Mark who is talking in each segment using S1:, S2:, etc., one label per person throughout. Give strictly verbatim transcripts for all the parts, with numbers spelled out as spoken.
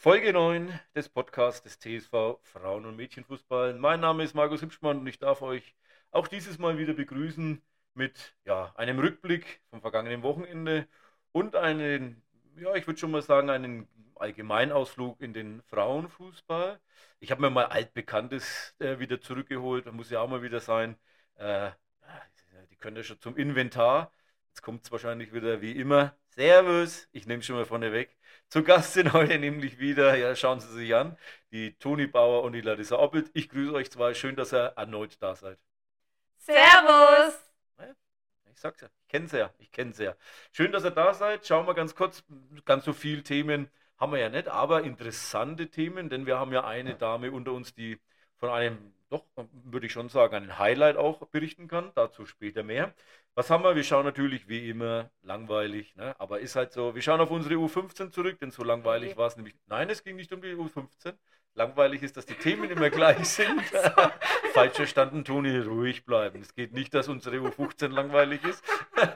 S1: Folge neun des Podcasts des T S V Frauen- und Mädchenfußball. Mein Name ist Markus Hübschmann und ich darf euch auch dieses Mal wieder begrüßen mit ja, einem Rückblick vom vergangenen Wochenende und einen, ja, ich würde schon mal sagen, einen Allgemeinausflug in den Frauenfußball. Ich habe mir mal Altbekanntes äh, wieder zurückgeholt, muss ja auch mal wieder sein. Äh, die können ja schon zum Inventar. Jetzt kommt es wahrscheinlich wieder wie immer. Servus, ich nehme schon mal vorne weg. Zu Gast sind heute nämlich wieder, ja, schauen Sie sich an, die Toni Bauer und die Larissa Oppelt. Ich grüße euch zwei, schön, dass ihr erneut da seid.
S2: Servus!
S1: Ja, ich sag's ja, ich kenn's ja, ich kenn's ja. Schön, dass ihr da seid. Schauen wir ganz kurz, ganz so viele Themen haben wir ja nicht, aber interessante Themen, denn wir haben ja eine Dame unter uns, die von einem, doch, würde ich schon sagen, einen Highlight auch berichten kann. Dazu später mehr. Was haben wir? Wir schauen natürlich wie immer langweilig, ne? Aber ist halt so. Wir schauen auf unsere U fünfzehn zurück, denn so langweilig
S2: Nee.
S1: war es nämlich. Nein, es ging nicht um die U fünfzehn. Langweilig ist, dass die Themen immer gleich sind.
S2: So.
S1: Falsch verstanden, Toni, ruhig bleiben. Es geht nicht, dass unsere U fünfzehn langweilig ist,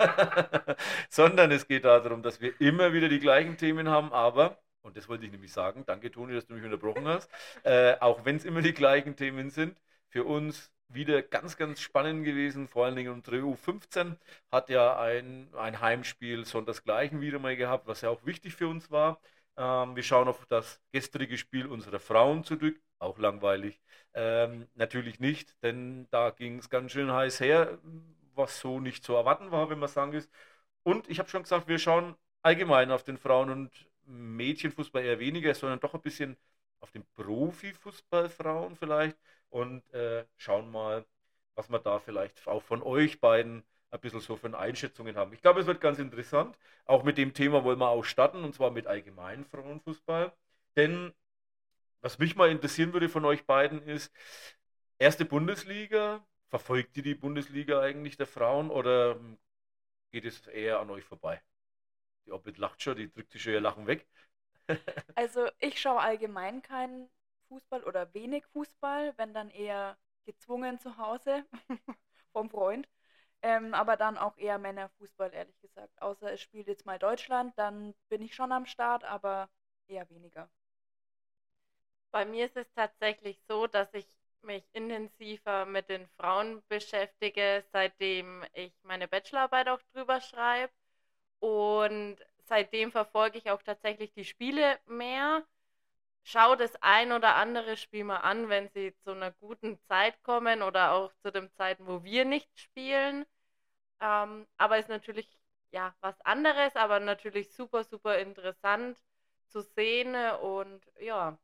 S1: sondern es geht darum, dass wir immer wieder die gleichen Themen haben, aber, und das wollte ich nämlich sagen, danke Toni, dass du mich unterbrochen hast, äh, auch wenn es immer die gleichen Themen sind, für uns wieder ganz, ganz spannend gewesen. Vor allen Dingen unsere U fünfzehn hat ja ein, ein Heimspiel sonntagskleichen wieder mal gehabt, was ja auch wichtig für uns war. Ähm, wir schauen auf das gestrige Spiel unserer Frauen zurück, auch langweilig. Ähm, natürlich nicht, denn da ging es ganz schön heiß her, was so nicht zu erwarten war, wenn man sagen ist. Und ich habe schon gesagt, wir schauen allgemein auf den Frauen- und Mädchenfußball eher weniger, sondern doch ein bisschen auf den Profifußball Frauen vielleicht und äh, schauen mal, was wir da vielleicht auch von euch beiden ein bisschen so für Einschätzungen haben. Ich glaube, es wird ganz interessant. Auch mit dem Thema wollen wir auch starten, und zwar mit allgemeinen Frauenfußball. Denn was mich mal interessieren würde von euch beiden ist, erste Bundesliga, verfolgt ihr die Bundesliga eigentlich der Frauen oder geht es eher an euch vorbei? Die Oppelt lacht schon, die drückt sich schon ihr Lachen weg.
S2: Also ich schaue allgemein keinen Fußball oder wenig Fußball, wenn dann eher gezwungen zu Hause vom Freund. Ähm, aber dann auch eher Männerfußball, ehrlich gesagt. Außer es spielt jetzt mal Deutschland, dann bin ich schon am Start, aber eher weniger.
S3: Bei mir ist es tatsächlich so, dass ich mich intensiver mit den Frauen beschäftige, seitdem ich meine Bachelorarbeit auch drüber schreibe. Und seitdem verfolge ich auch tatsächlich die Spiele mehr. Schaue das ein oder andere Spiel mal an, wenn sie zu einer guten Zeit kommen oder auch zu den Zeiten, wo wir nicht spielen. Ähm, aber ist natürlich ja was anderes, aber natürlich super, super interessant zu sehen und ja.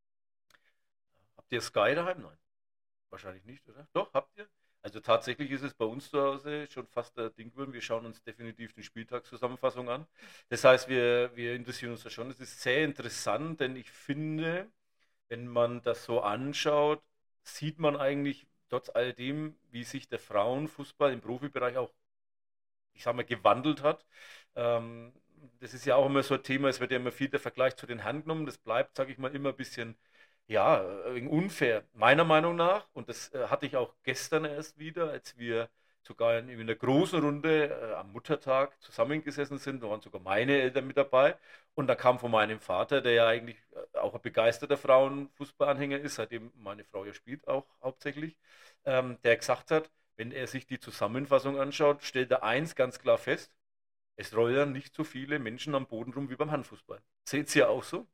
S1: Habt ihr Sky daheim? Nein, wahrscheinlich nicht, oder? Doch, habt ihr? Also tatsächlich ist es bei uns zu Hause schon fast der Ding geworden. Wir schauen uns definitiv die Spieltagszusammenfassung an. Das heißt, wir, wir interessieren uns da schon. Es ist sehr interessant, denn ich finde, wenn man das so anschaut, sieht man eigentlich trotz alledem, wie sich der Frauenfußball im Profibereich auch, ich sag mal, gewandelt hat. Ähm, das ist ja auch immer so ein Thema, es wird ja immer viel der Vergleich zu den Herren genommen. Das bleibt, sage ich mal, immer ein bisschen, ja, äh, unfair, meiner Meinung nach. Und das äh, hatte ich auch gestern erst wieder, als wir sogar in, in einer großen Runde äh, am Muttertag zusammengesessen sind. Da waren sogar meine Eltern mit dabei. Und da kam von meinem Vater, der ja eigentlich äh, auch ein begeisterter Frauenfußballanhänger ist, seitdem meine Frau ja spielt auch hauptsächlich, ähm, der gesagt hat, wenn er sich die Zusammenfassung anschaut, stellt er eins ganz klar fest: Es rollen nicht so viele Menschen am Boden rum wie beim Handfußball. Seht ihr auch so?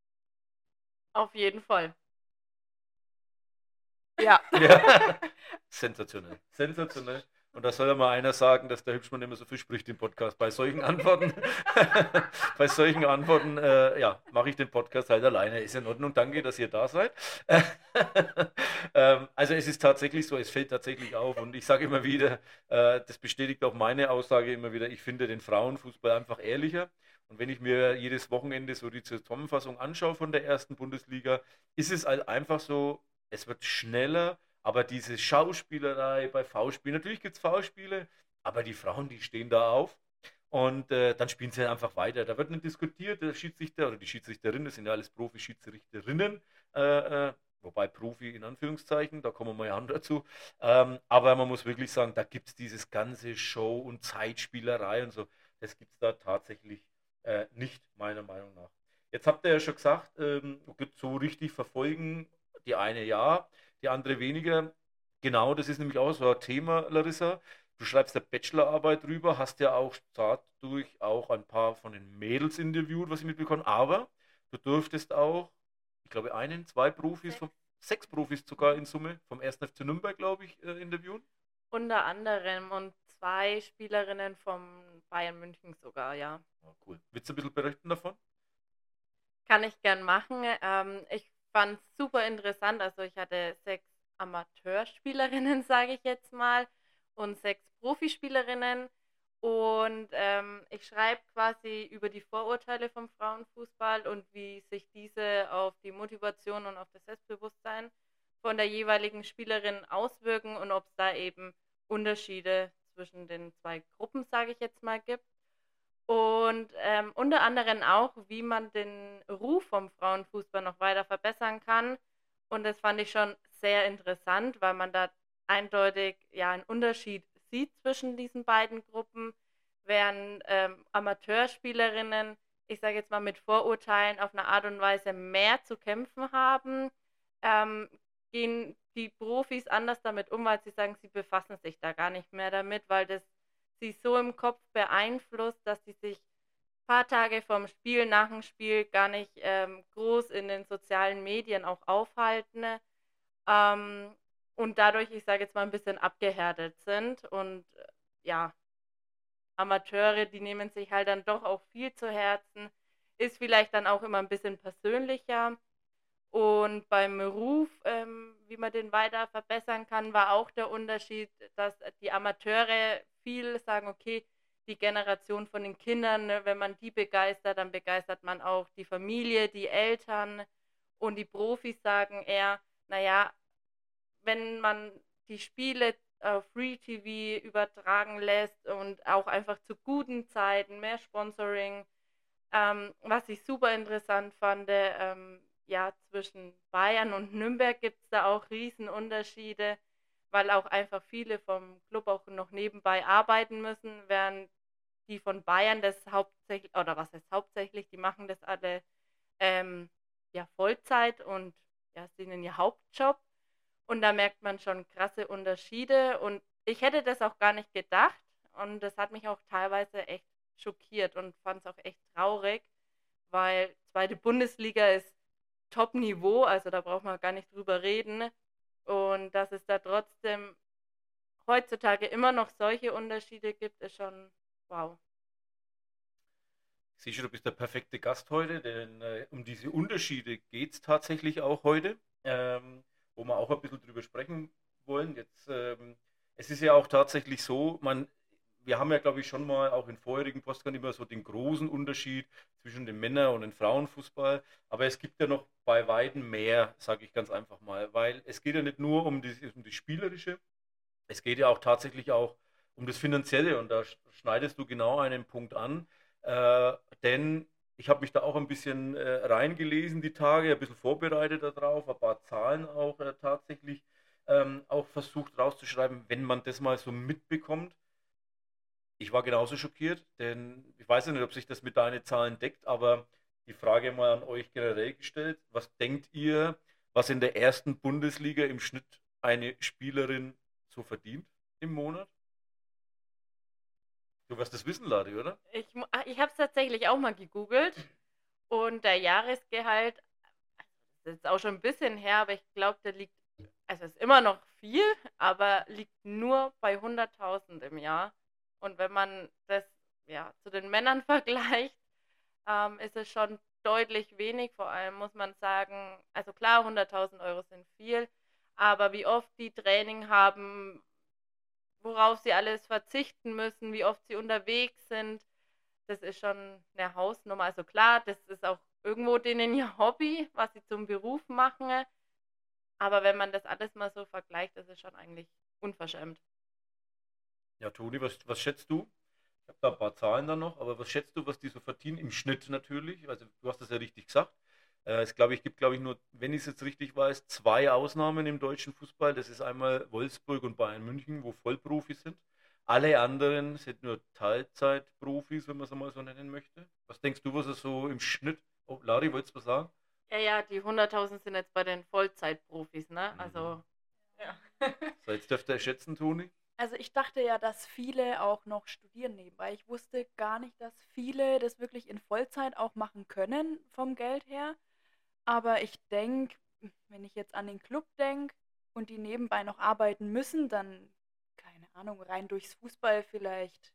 S3: Auf jeden Fall.
S2: Ja.
S1: Ja, sensationell. Sensationell. Und da soll ja mal einer sagen, dass der Hübschmann immer so viel spricht im Podcast. Bei solchen Antworten, bei solchen Antworten, äh, ja, mache ich den Podcast halt alleine. Ist in Ordnung. Danke, dass ihr da seid. ähm, also es ist tatsächlich so, es fällt tatsächlich auf. Und ich sage immer wieder, äh, das bestätigt auch meine Aussage immer wieder, ich finde den Frauenfußball einfach ehrlicher. Und wenn ich mir jedes Wochenende so die Zusammenfassung anschaue von der ersten Bundesliga, ist es halt einfach so, es wird schneller, aber diese Schauspielerei bei V-Spielen, natürlich gibt es V-Spiele, aber die Frauen, die stehen da auf und äh, dann spielen sie halt einfach weiter. Da wird nicht diskutiert, der Schiedsrichter oder die Schiedsrichterinnen, das sind ja alles Profi-Schiedsrichterinnen, äh, äh, wobei Profi in Anführungszeichen, da kommen wir ja an dazu. Ähm, aber man muss wirklich sagen, da gibt es dieses ganze Show- und Zeitspielerei und so, das gibt es da tatsächlich äh, nicht, meiner Meinung nach. Jetzt habt ihr ja schon gesagt, ähm, so richtig verfolgen, die eine ja, die andere weniger. Genau, das ist nämlich auch so ein Thema, Larissa. Du schreibst eine Bachelorarbeit drüber, hast ja auch dadurch auch ein paar von den Mädels interviewt, was ich mitbekommen habe. Aber du durftest auch, ich glaube, einen, zwei Profis,
S3: Sechs.
S1: vom, sechs Profis sogar in Summe, vom ersten F C Nürnberg, glaube ich, äh, interviewen.
S3: Unter anderem und zwei Spielerinnen vom Bayern München sogar, ja.
S1: Oh, cool. Willst du ein bisschen berichten davon?
S3: Kann ich gern machen. Ähm, ich fand es super interessant. Also ich hatte sechs Amateurspielerinnen, sage ich jetzt mal, und sechs Profispielerinnen. Und ähm, ich schreibe quasi über die Vorurteile vom Frauenfußball und wie sich diese auf die Motivation und auf das Selbstbewusstsein von der jeweiligen Spielerin auswirken und ob es da eben Unterschiede zwischen den zwei Gruppen, sage ich jetzt mal, gibt. Und ähm, unter anderem auch, wie man den Ruf vom Frauenfußball noch weiter verbessern kann. Und das fand ich schon sehr interessant, weil man da eindeutig ja einen Unterschied sieht zwischen diesen beiden Gruppen, während ähm, Amateurspielerinnen, ich sage jetzt mal mit Vorurteilen auf eine Art und Weise mehr zu kämpfen haben, ähm, gehen die Profis anders damit um, weil sie sagen, sie befassen sich da gar nicht mehr damit, weil das sie so im Kopf beeinflusst, dass sie sich ein paar Tage vorm Spiel, nach dem Spiel gar nicht ähm, groß in den sozialen Medien auch aufhalten ähm, und dadurch, ich sage jetzt mal, ein bisschen abgehärtet sind und äh, ja, Amateure, die nehmen sich halt dann doch auch viel zu Herzen, ist vielleicht dann auch immer ein bisschen persönlicher und beim Ruf, ähm, wie man den weiter verbessern kann, war auch der Unterschied, dass die Amateure viel sagen, okay, die Generation von den Kindern, ne, wenn man die begeistert, dann begeistert man auch die Familie, die Eltern und die Profis sagen eher, naja, wenn man die Spiele auf Free T V übertragen lässt und auch einfach zu guten Zeiten, mehr Sponsoring, ähm, was ich super interessant fand, ähm, ja, zwischen Bayern und Nürnberg gibt es da auch Riesenunterschiede, weil auch einfach viele vom Club auch noch nebenbei arbeiten müssen, während die von Bayern das hauptsächlich, oder was heißt hauptsächlich, die machen das alle ähm, ja, Vollzeit und ja, sind in ihr Hauptjob. Und da merkt man schon krasse Unterschiede. Und ich hätte das auch gar nicht gedacht. Und das hat mich auch teilweise echt schockiert und fand es auch echt traurig, weil zweite Bundesliga ist Top-Niveau, also da braucht man gar nicht drüber reden. Und dass es da trotzdem heutzutage immer noch solche Unterschiede gibt, ist schon wow.
S1: Ich sehe schon, du bist der perfekte Gast heute, denn äh, um diese Unterschiede geht es tatsächlich auch heute, ähm, wo wir auch ein bisschen drüber sprechen wollen. Jetzt, ähm, es ist ja auch tatsächlich so, man, wir haben ja, glaube ich, schon mal auch in vorherigen Podcasts immer so den großen Unterschied zwischen dem Männer- und dem Frauenfußball, aber es gibt ja noch bei Weitem mehr, sage ich ganz einfach mal, weil es geht ja nicht nur um die, um die Spielerische, es geht ja auch tatsächlich auch um das Finanzielle und da sch- schneidest du genau einen Punkt an, äh, denn ich habe mich da auch ein bisschen äh, reingelesen die Tage, ein bisschen vorbereitet darauf, ein paar Zahlen auch äh, tatsächlich ähm, auch versucht rauszuschreiben, wenn man das mal so mitbekommt. Ich war genauso schockiert, denn ich weiß ja nicht, ob sich das mit deinen Zahlen deckt, aber die Frage mal an euch generell gestellt, was denkt ihr, was in der ersten Bundesliga im Schnitt eine Spielerin so verdient im Monat? Du wirst das wissen, Ladi, oder?
S3: Ich, mu- ah, ich habe es tatsächlich auch mal gegoogelt und der Jahresgehalt, das ist jetzt auch schon ein bisschen her, aber ich glaube, der liegt, also ist immer noch viel, aber liegt nur bei hunderttausend im Jahr. Und wenn man das ja zu den Männern vergleicht, ähm, ist es schon deutlich wenig. Vor allem muss man sagen, also klar, hunderttausend Euro sind viel, aber wie oft die Training haben, worauf sie alles verzichten müssen, wie oft sie unterwegs sind, das ist schon eine Hausnummer. Also klar, das ist auch irgendwo denen ihr Hobby, was sie zum Beruf machen. Aber wenn man das alles mal so vergleicht, ist es schon eigentlich unverschämt.
S1: Ja, Toni, was, was schätzt du? Ich habe da ein paar Zahlen dann noch, aber was schätzt du, was die so verdienen? Im Schnitt natürlich. Also du hast das ja richtig gesagt. Äh, es glaube ich, gibt, glaube ich, nur, wenn ich es jetzt richtig weiß, zwei Ausnahmen im deutschen Fußball. Das ist einmal Wolfsburg und Bayern München, wo Vollprofis sind. Alle anderen sind nur Teilzeitprofis, wenn man es mal so nennen möchte. Was denkst du, was es so im Schnitt Oh, Lauri, wolltest du was sagen?
S3: Ja, ja, die hunderttausend sind jetzt bei den Vollzeitprofis, ne?
S1: Mhm.
S3: Also, ja.
S1: So, jetzt dürft ihr schätzen, Toni.
S2: Also ich dachte ja, dass viele auch noch studieren nebenbei. Ich wusste gar nicht, dass viele das wirklich in Vollzeit auch machen können vom Geld her. Aber ich denke, wenn ich jetzt an den Club denke und die nebenbei noch arbeiten müssen, dann, keine Ahnung, rein durchs Fußball vielleicht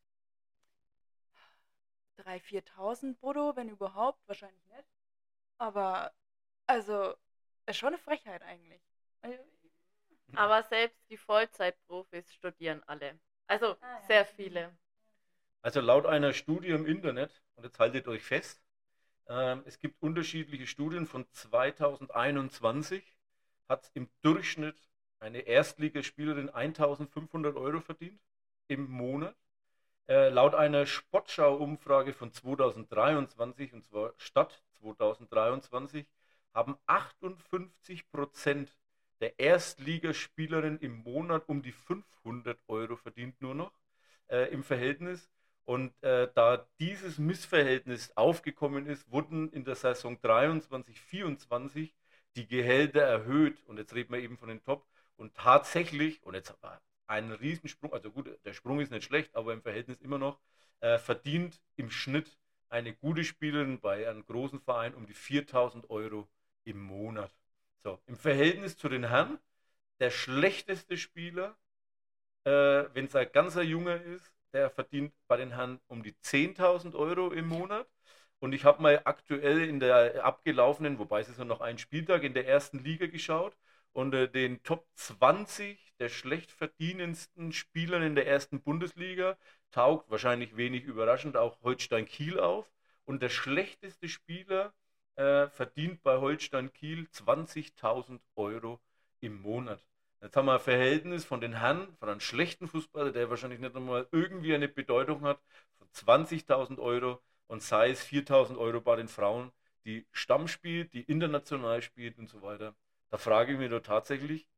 S2: dreitausend, viertausend brutto, wenn überhaupt, wahrscheinlich nicht. Aber, also, ist schon eine Frechheit eigentlich. Also,
S3: Aber selbst die Vollzeitprofis studieren alle. Also
S2: Ah, ja.
S3: sehr viele.
S1: Also laut einer Studie im Internet, und jetzt haltet euch fest, ähm, es gibt unterschiedliche Studien von zweitausendeinundzwanzig, hat im Durchschnitt eine Erstligaspielerin eintausendfünfhundert Euro verdient im Monat. Äh, laut einer Sportschau-Umfrage von zweitausenddreiundzwanzig, und zwar Stadt zweitausenddreiundzwanzig, haben achtundfünfzig Prozent der Erstligaspielerinnen im Monat um die fünfhundert Euro verdient nur noch äh, im Verhältnis. Und äh, da dieses Missverhältnis aufgekommen ist, wurden in der Saison dreiundzwanzig vierundzwanzig die Gehälter erhöht. Und jetzt reden wir eben von den Top. Und tatsächlich, und jetzt war ein Riesensprung, also gut, der Sprung ist nicht schlecht, aber im Verhältnis immer noch, äh, verdient im Schnitt eine gute Spielerin bei einem großen Verein um die viertausend Euro im Monat. So, im Verhältnis zu den Herren, der schlechteste Spieler, äh, wenn es ein ganzer Junge ist, der verdient bei den Herren um die zehntausend Euro im Monat. Und ich habe mal aktuell in der abgelaufenen, wobei es ist ja noch ein Spieltag, in der ersten Liga geschaut und äh, den Top zwanzig der schlecht verdienendsten Spielern in der ersten Bundesliga taugt, wahrscheinlich wenig überraschend, auch Holstein Kiel auf. Und der schlechteste Spieler äh, verdient bei Holstein Kiel zwanzigtausend Euro im Monat. Jetzt haben wir ein Verhältnis von den Herren, von einem schlechten Fußballer, der wahrscheinlich nicht einmal irgendwie eine Bedeutung hat, von zwanzigtausend Euro, und sei es viertausend Euro bei den Frauen, die Stamm spielt, die international spielt und so weiter. Da frage ich mich doch tatsächlich,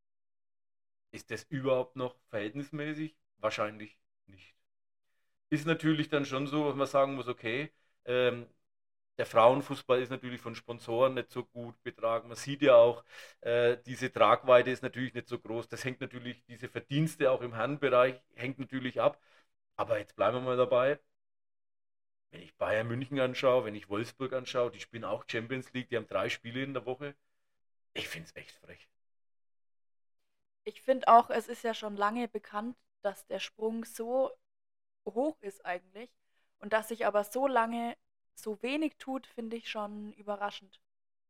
S1: ist das überhaupt noch verhältnismäßig? Wahrscheinlich nicht. Ist natürlich dann schon so, dass man sagen muss, okay, ähm, der Frauenfußball ist natürlich von Sponsoren nicht so gut betragen. Man sieht ja auch, äh, diese Tragweite ist natürlich nicht so groß. Das hängt natürlich, diese Verdienste auch im Herrenbereich, hängt natürlich ab. Aber jetzt bleiben wir mal dabei. Wenn ich Bayern München anschaue, wenn ich Wolfsburg anschaue, die spielen auch Champions League, die haben drei Spiele in der Woche. Ich finde es echt frech.
S2: ich finde auch, es ist ja schon lange bekannt, dass der Sprung so hoch ist eigentlich und dass sich aber so lange so wenig tut, finde ich schon überraschend.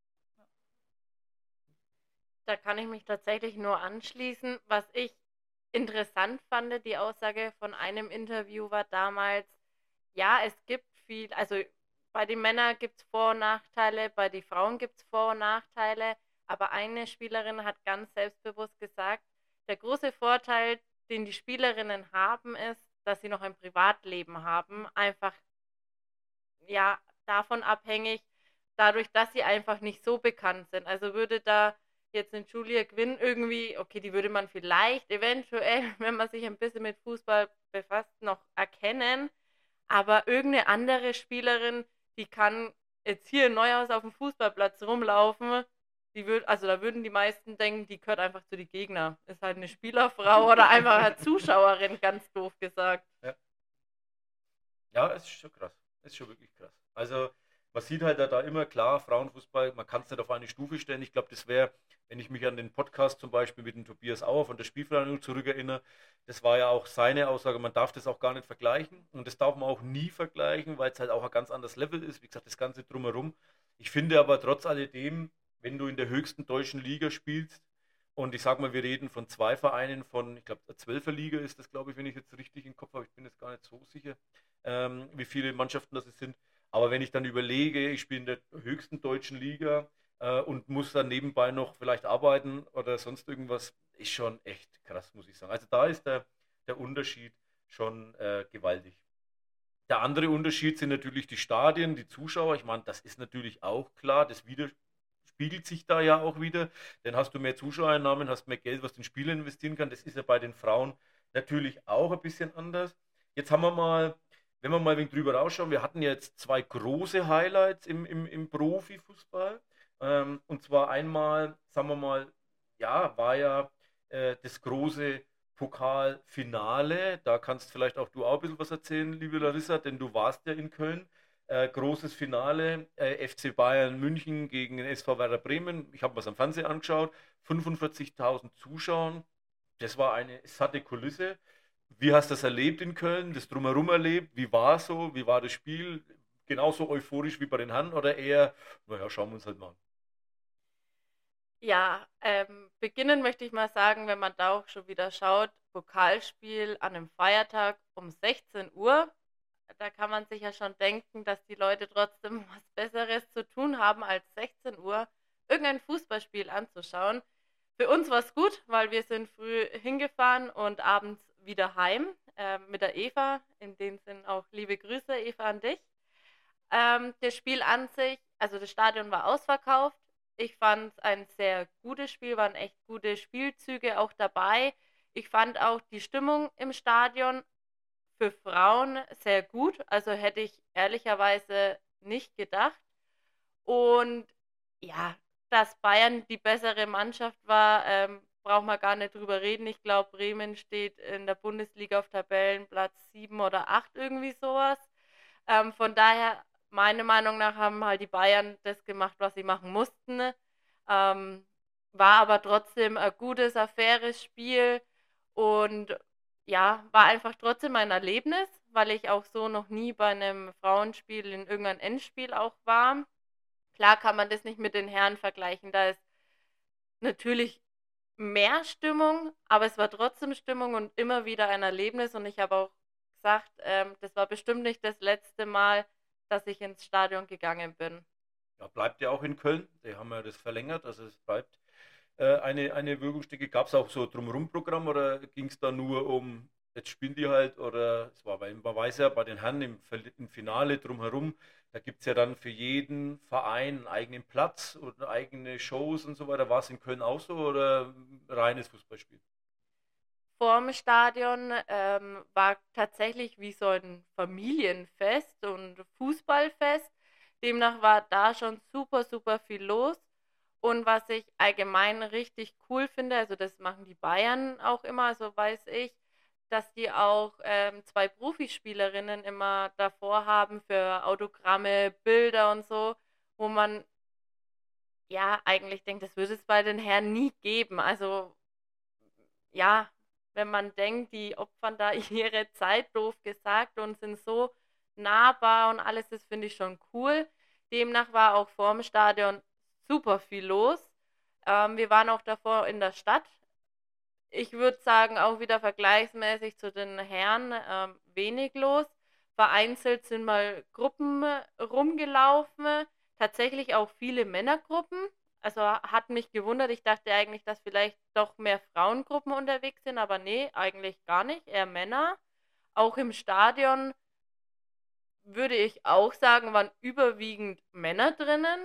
S3: Da kann ich mich tatsächlich nur anschließen. Was ich interessant fand, die Aussage von einem Interviewer damals, ja, es gibt viel, also bei den Männern gibt es Vor- und Nachteile, bei den Frauen gibt es Vor- und Nachteile, aber eine Spielerin hat ganz selbstbewusst gesagt, der große Vorteil, den die Spielerinnen haben, ist, dass sie noch ein Privatleben haben, einfach ja davon abhängig, dadurch, dass sie einfach nicht so bekannt sind. Also würde da jetzt eine Julia Quinn irgendwie, okay, die würde man vielleicht eventuell, wenn man sich ein bisschen mit Fußball befasst, noch erkennen, aber irgendeine andere Spielerin, die kann jetzt hier in Neuhaus auf dem Fußballplatz rumlaufen, die würd, also da würden die meisten denken, die gehört einfach zu den Gegnern. Ist halt eine Spielerfrau oder einfach eine Zuschauerin, ganz doof gesagt.
S1: Ja. Ja, es ist schon krass. Es ist schon wirklich krass. Also, man sieht halt da, da immer klar, Frauenfußball, man kann es nicht auf eine Stufe stellen. Ich glaube, das wäre, wenn ich mich an den Podcast zum Beispiel mit dem Tobias Auer von der Spielvereinigung zurückerinnere, das war ja auch seine Aussage, man darf das auch gar nicht vergleichen. Und das darf man auch nie vergleichen, weil es halt auch ein ganz anderes Level ist. Wie gesagt, das Ganze drumherum. Ich finde aber trotz alledem, wenn du in der höchsten deutschen Liga spielst, und ich sag mal, wir reden von zwei Vereinen von, ich glaube, der Zwölfer Liga ist das, glaube ich, wenn ich jetzt richtig im Kopf habe, ich bin jetzt gar nicht so sicher, ähm, wie viele Mannschaften das sind. Aber wenn ich dann überlege, ich spiele in der höchsten deutschen Liga äh, und muss dann nebenbei noch vielleicht arbeiten oder sonst irgendwas, ist schon echt krass, muss ich sagen. Also da ist der, der Unterschied schon äh, gewaltig. Der andere Unterschied sind natürlich die Stadien, die Zuschauer. Ich meine, das ist natürlich auch klar, das widerspiegelt sich da ja auch wieder. Denn hast du mehr Zuschauereinnahmen, hast mehr Geld, was du in Spiele investieren kann. Das ist ja bei den Frauen natürlich auch ein bisschen anders. Jetzt haben wir mal wenn wir mal ein wenig drüber rausschauen, wir hatten jetzt zwei große Highlights im, im, im Profifußball. Ähm, und zwar einmal, sagen wir mal, ja, war ja äh, das große Pokalfinale. Da kannst vielleicht auch du auch ein bisschen was erzählen, liebe Larissa, denn du warst ja in Köln. Äh, großes Finale, äh, F C Bayern München gegen den S V Werder Bremen. Ich habe mir das am Fernsehen angeschaut. fünfundvierzigtausend Zuschauer. Das war eine satte Kulisse. Wie hast du das erlebt in Köln? Das Drumherum erlebt? Wie war es so? Wie war das Spiel? Genauso euphorisch wie bei den Herren oder eher, naja, schauen wir uns halt mal an.
S3: Ja, ähm, beginnen möchte ich mal sagen, wenn man da auch schon wieder schaut, Pokalspiel an einem Feiertag um sechzehn Uhr, da kann man sich ja schon denken, dass die Leute trotzdem was Besseres zu tun haben, als sechzehn Uhr irgendein Fußballspiel anzuschauen. Für uns war es gut, weil wir sind früh hingefahren und abends wieder heim äh, mit der Eva. In dem Sinn auch liebe Grüße, Eva, an dich. Ähm, das Spiel an sich, also das Stadion war ausverkauft. Ich fand es ein sehr gutes Spiel, waren echt gute Spielzüge auch dabei. Ich fand auch die Stimmung im Stadion für Frauen sehr gut. Also hätte ich ehrlicherweise nicht gedacht. Und ja, dass Bayern die bessere Mannschaft war, ähm, braucht man gar nicht drüber reden. Ich glaube, Bremen steht in der Bundesliga auf Tabellenplatz sieben oder acht, irgendwie sowas. Ähm, von daher, meiner Meinung nach, haben halt die Bayern das gemacht, was sie machen mussten. Ähm, war aber trotzdem ein gutes, ein faires Spiel und ja, war einfach trotzdem ein Erlebnis, weil ich auch so noch nie bei einem Frauenspiel in irgendeinem Endspiel auch war. Klar kann man das nicht mit den Herren vergleichen, da ist natürlich mehr Stimmung, aber es war trotzdem Stimmung und immer wieder ein Erlebnis und ich habe auch gesagt, ähm, das war bestimmt nicht das letzte Mal, dass ich ins Stadion gegangen bin.
S1: Ja, bleibt ja auch in Köln. Die haben ja das verlängert, also es bleibt äh, eine, eine Wirkungsstätte. Gab es auch so Drumherum-Programm oder ging es da nur um, jetzt spielen die halt oder es war, weil man weiß ja bei den Herren im, Ver- im Finale drumherum, da gibt es ja dann für jeden Verein einen eigenen Platz und eigene Shows und so weiter. War es in Köln auch so oder ein reines Fußballspiel?
S3: Vorm Stadion ähm, war tatsächlich wie so ein Familienfest und Fußballfest. Demnach war da schon super, super viel los. Und was ich allgemein richtig cool finde, also das machen die Bayern auch immer, so weiß ich, dass die auch ähm, zwei Profispielerinnen immer davor haben für Autogramme, Bilder und so, wo man ja eigentlich denkt, das würde es bei den Herren nie geben. Also ja, wenn man denkt, die opfern da ihre Zeit, doof gesagt, und sind so nahbar und alles, das finde ich schon cool. Demnach war auch vorm Stadion super viel los. Ähm, wir waren auch davor in der Stadt. Ich würde sagen, auch wieder vergleichsmäßig zu den Herren ähm, wenig los. Vereinzelt sind mal Gruppen rumgelaufen, tatsächlich auch viele Männergruppen. Also hat mich gewundert. Ich dachte eigentlich, dass vielleicht doch mehr Frauengruppen unterwegs sind, aber nee, eigentlich gar nicht, eher Männer. Auch im Stadion würde ich auch sagen, waren überwiegend Männer drinnen.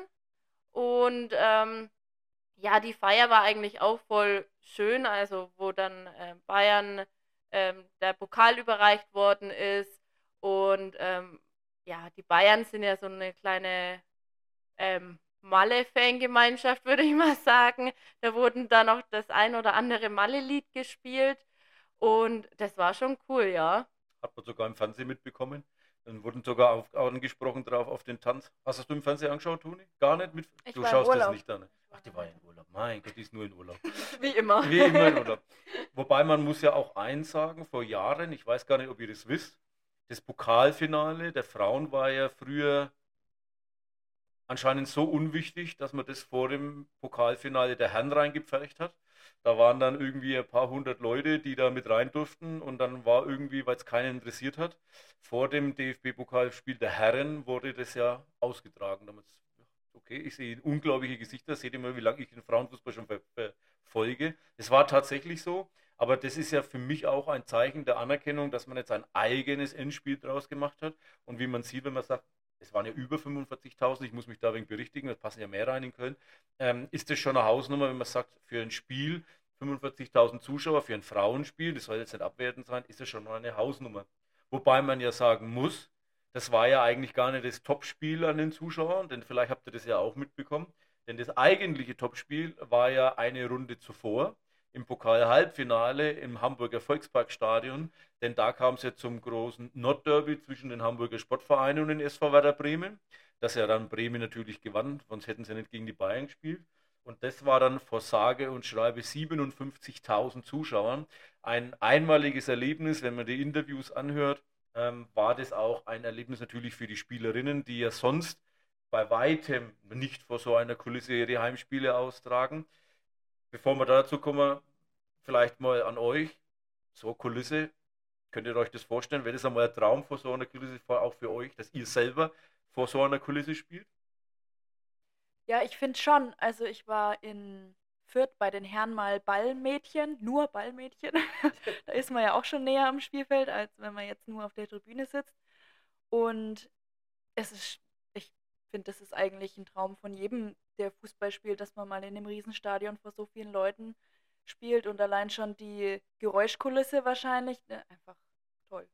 S3: Und ähm, ja, die Feier war eigentlich auch voll schön, also wo dann äh, Bayern ähm, der Pokal überreicht worden ist. Und ähm, ja, die Bayern sind ja so eine kleine ähm, Malle-Fangemeinschaft, würde ich mal sagen. Da wurden dann noch das ein oder andere Malle-Lied gespielt. Und das war schon cool, ja.
S1: Hat man sogar im Fernsehen mitbekommen. Dann wurden sogar auf, angesprochen drauf auf den Tanz. Hast du das du im Fernsehen angeschaut, Toni? Gar nicht mit?
S2: Ich
S1: Du
S2: war im
S1: schaust das
S2: Urlaub.
S1: nicht an. Ach, die war in Urlaub. Mein Gott, die ist nur in Urlaub.
S3: Wie immer.
S1: Wie immer in Urlaub. Wobei man muss ja auch eins sagen, vor Jahren, ich weiß gar nicht, ob ihr das wisst, das Pokalfinale der Frauen war ja früher anscheinend so unwichtig, dass man das vor dem Pokalfinale der Herren reingepfercht hat. Da waren dann irgendwie ein paar hundert Leute, die da mit rein durften und dann war irgendwie, weil es keinen interessiert hat, vor dem D F B-Pokalspiel der Herren wurde das ja ausgetragen. Damals, okay, ich sehe unglaubliche Gesichter, seht ihr mal, wie lange ich den Frauenfußball schon ver verfolge. Es war tatsächlich so, aber das ist ja für mich auch ein Zeichen der Anerkennung, dass man jetzt ein eigenes Endspiel draus gemacht hat und wie man sieht, wenn man sagt, es waren ja über fünfundvierzigtausend, ich muss mich da wegen berichtigen, da passen ja mehr rein in Köln, ähm, ist das schon eine Hausnummer, wenn man sagt, für ein Spiel fünfundvierzigtausend Zuschauer, für ein Frauenspiel, das soll jetzt nicht abwertend sein, ist das schon mal eine Hausnummer. Wobei man ja sagen muss, das war ja eigentlich gar nicht das Topspiel an den Zuschauern, denn vielleicht habt ihr das ja auch mitbekommen. Denn das eigentliche Topspiel war ja eine Runde zuvor im Pokal-Halbfinale im Hamburger Volksparkstadion. Denn da kam es ja zum großen Nordderby zwischen den Hamburger Sportvereinen und den S V Werder Bremen. Das ja dann Bremen natürlich gewann, sonst hätten sie nicht gegen die Bayern gespielt. Und das war dann vor sage und schreibe siebenundfünfzigtausend Zuschauern ein einmaliges Erlebnis. Wenn man die Interviews anhört, ähm, war das auch ein Erlebnis natürlich für die Spielerinnen, die ja sonst bei weitem nicht vor so einer Kulisse ihre Heimspiele austragen. Bevor wir dazu kommen, vielleicht mal an euch. So eine Kulisse, könnt ihr euch das vorstellen? Wäre das einmal ein Traum vor so einer Kulisse, auch für euch, dass ihr selber vor so einer Kulisse spielt?
S2: Ja, ich finde schon. Also ich war in Fürth bei den Herren mal Ballmädchen, nur Ballmädchen. Da ist man ja auch schon näher am Spielfeld, als wenn man jetzt nur auf der Tribüne sitzt. Und es ist, ich finde, das ist eigentlich ein Traum von jedem, der Fußball spielt, dass man mal in einem Riesenstadion vor so vielen Leuten spielt und allein schon die Geräuschkulisse wahrscheinlich, ne, einfach toll.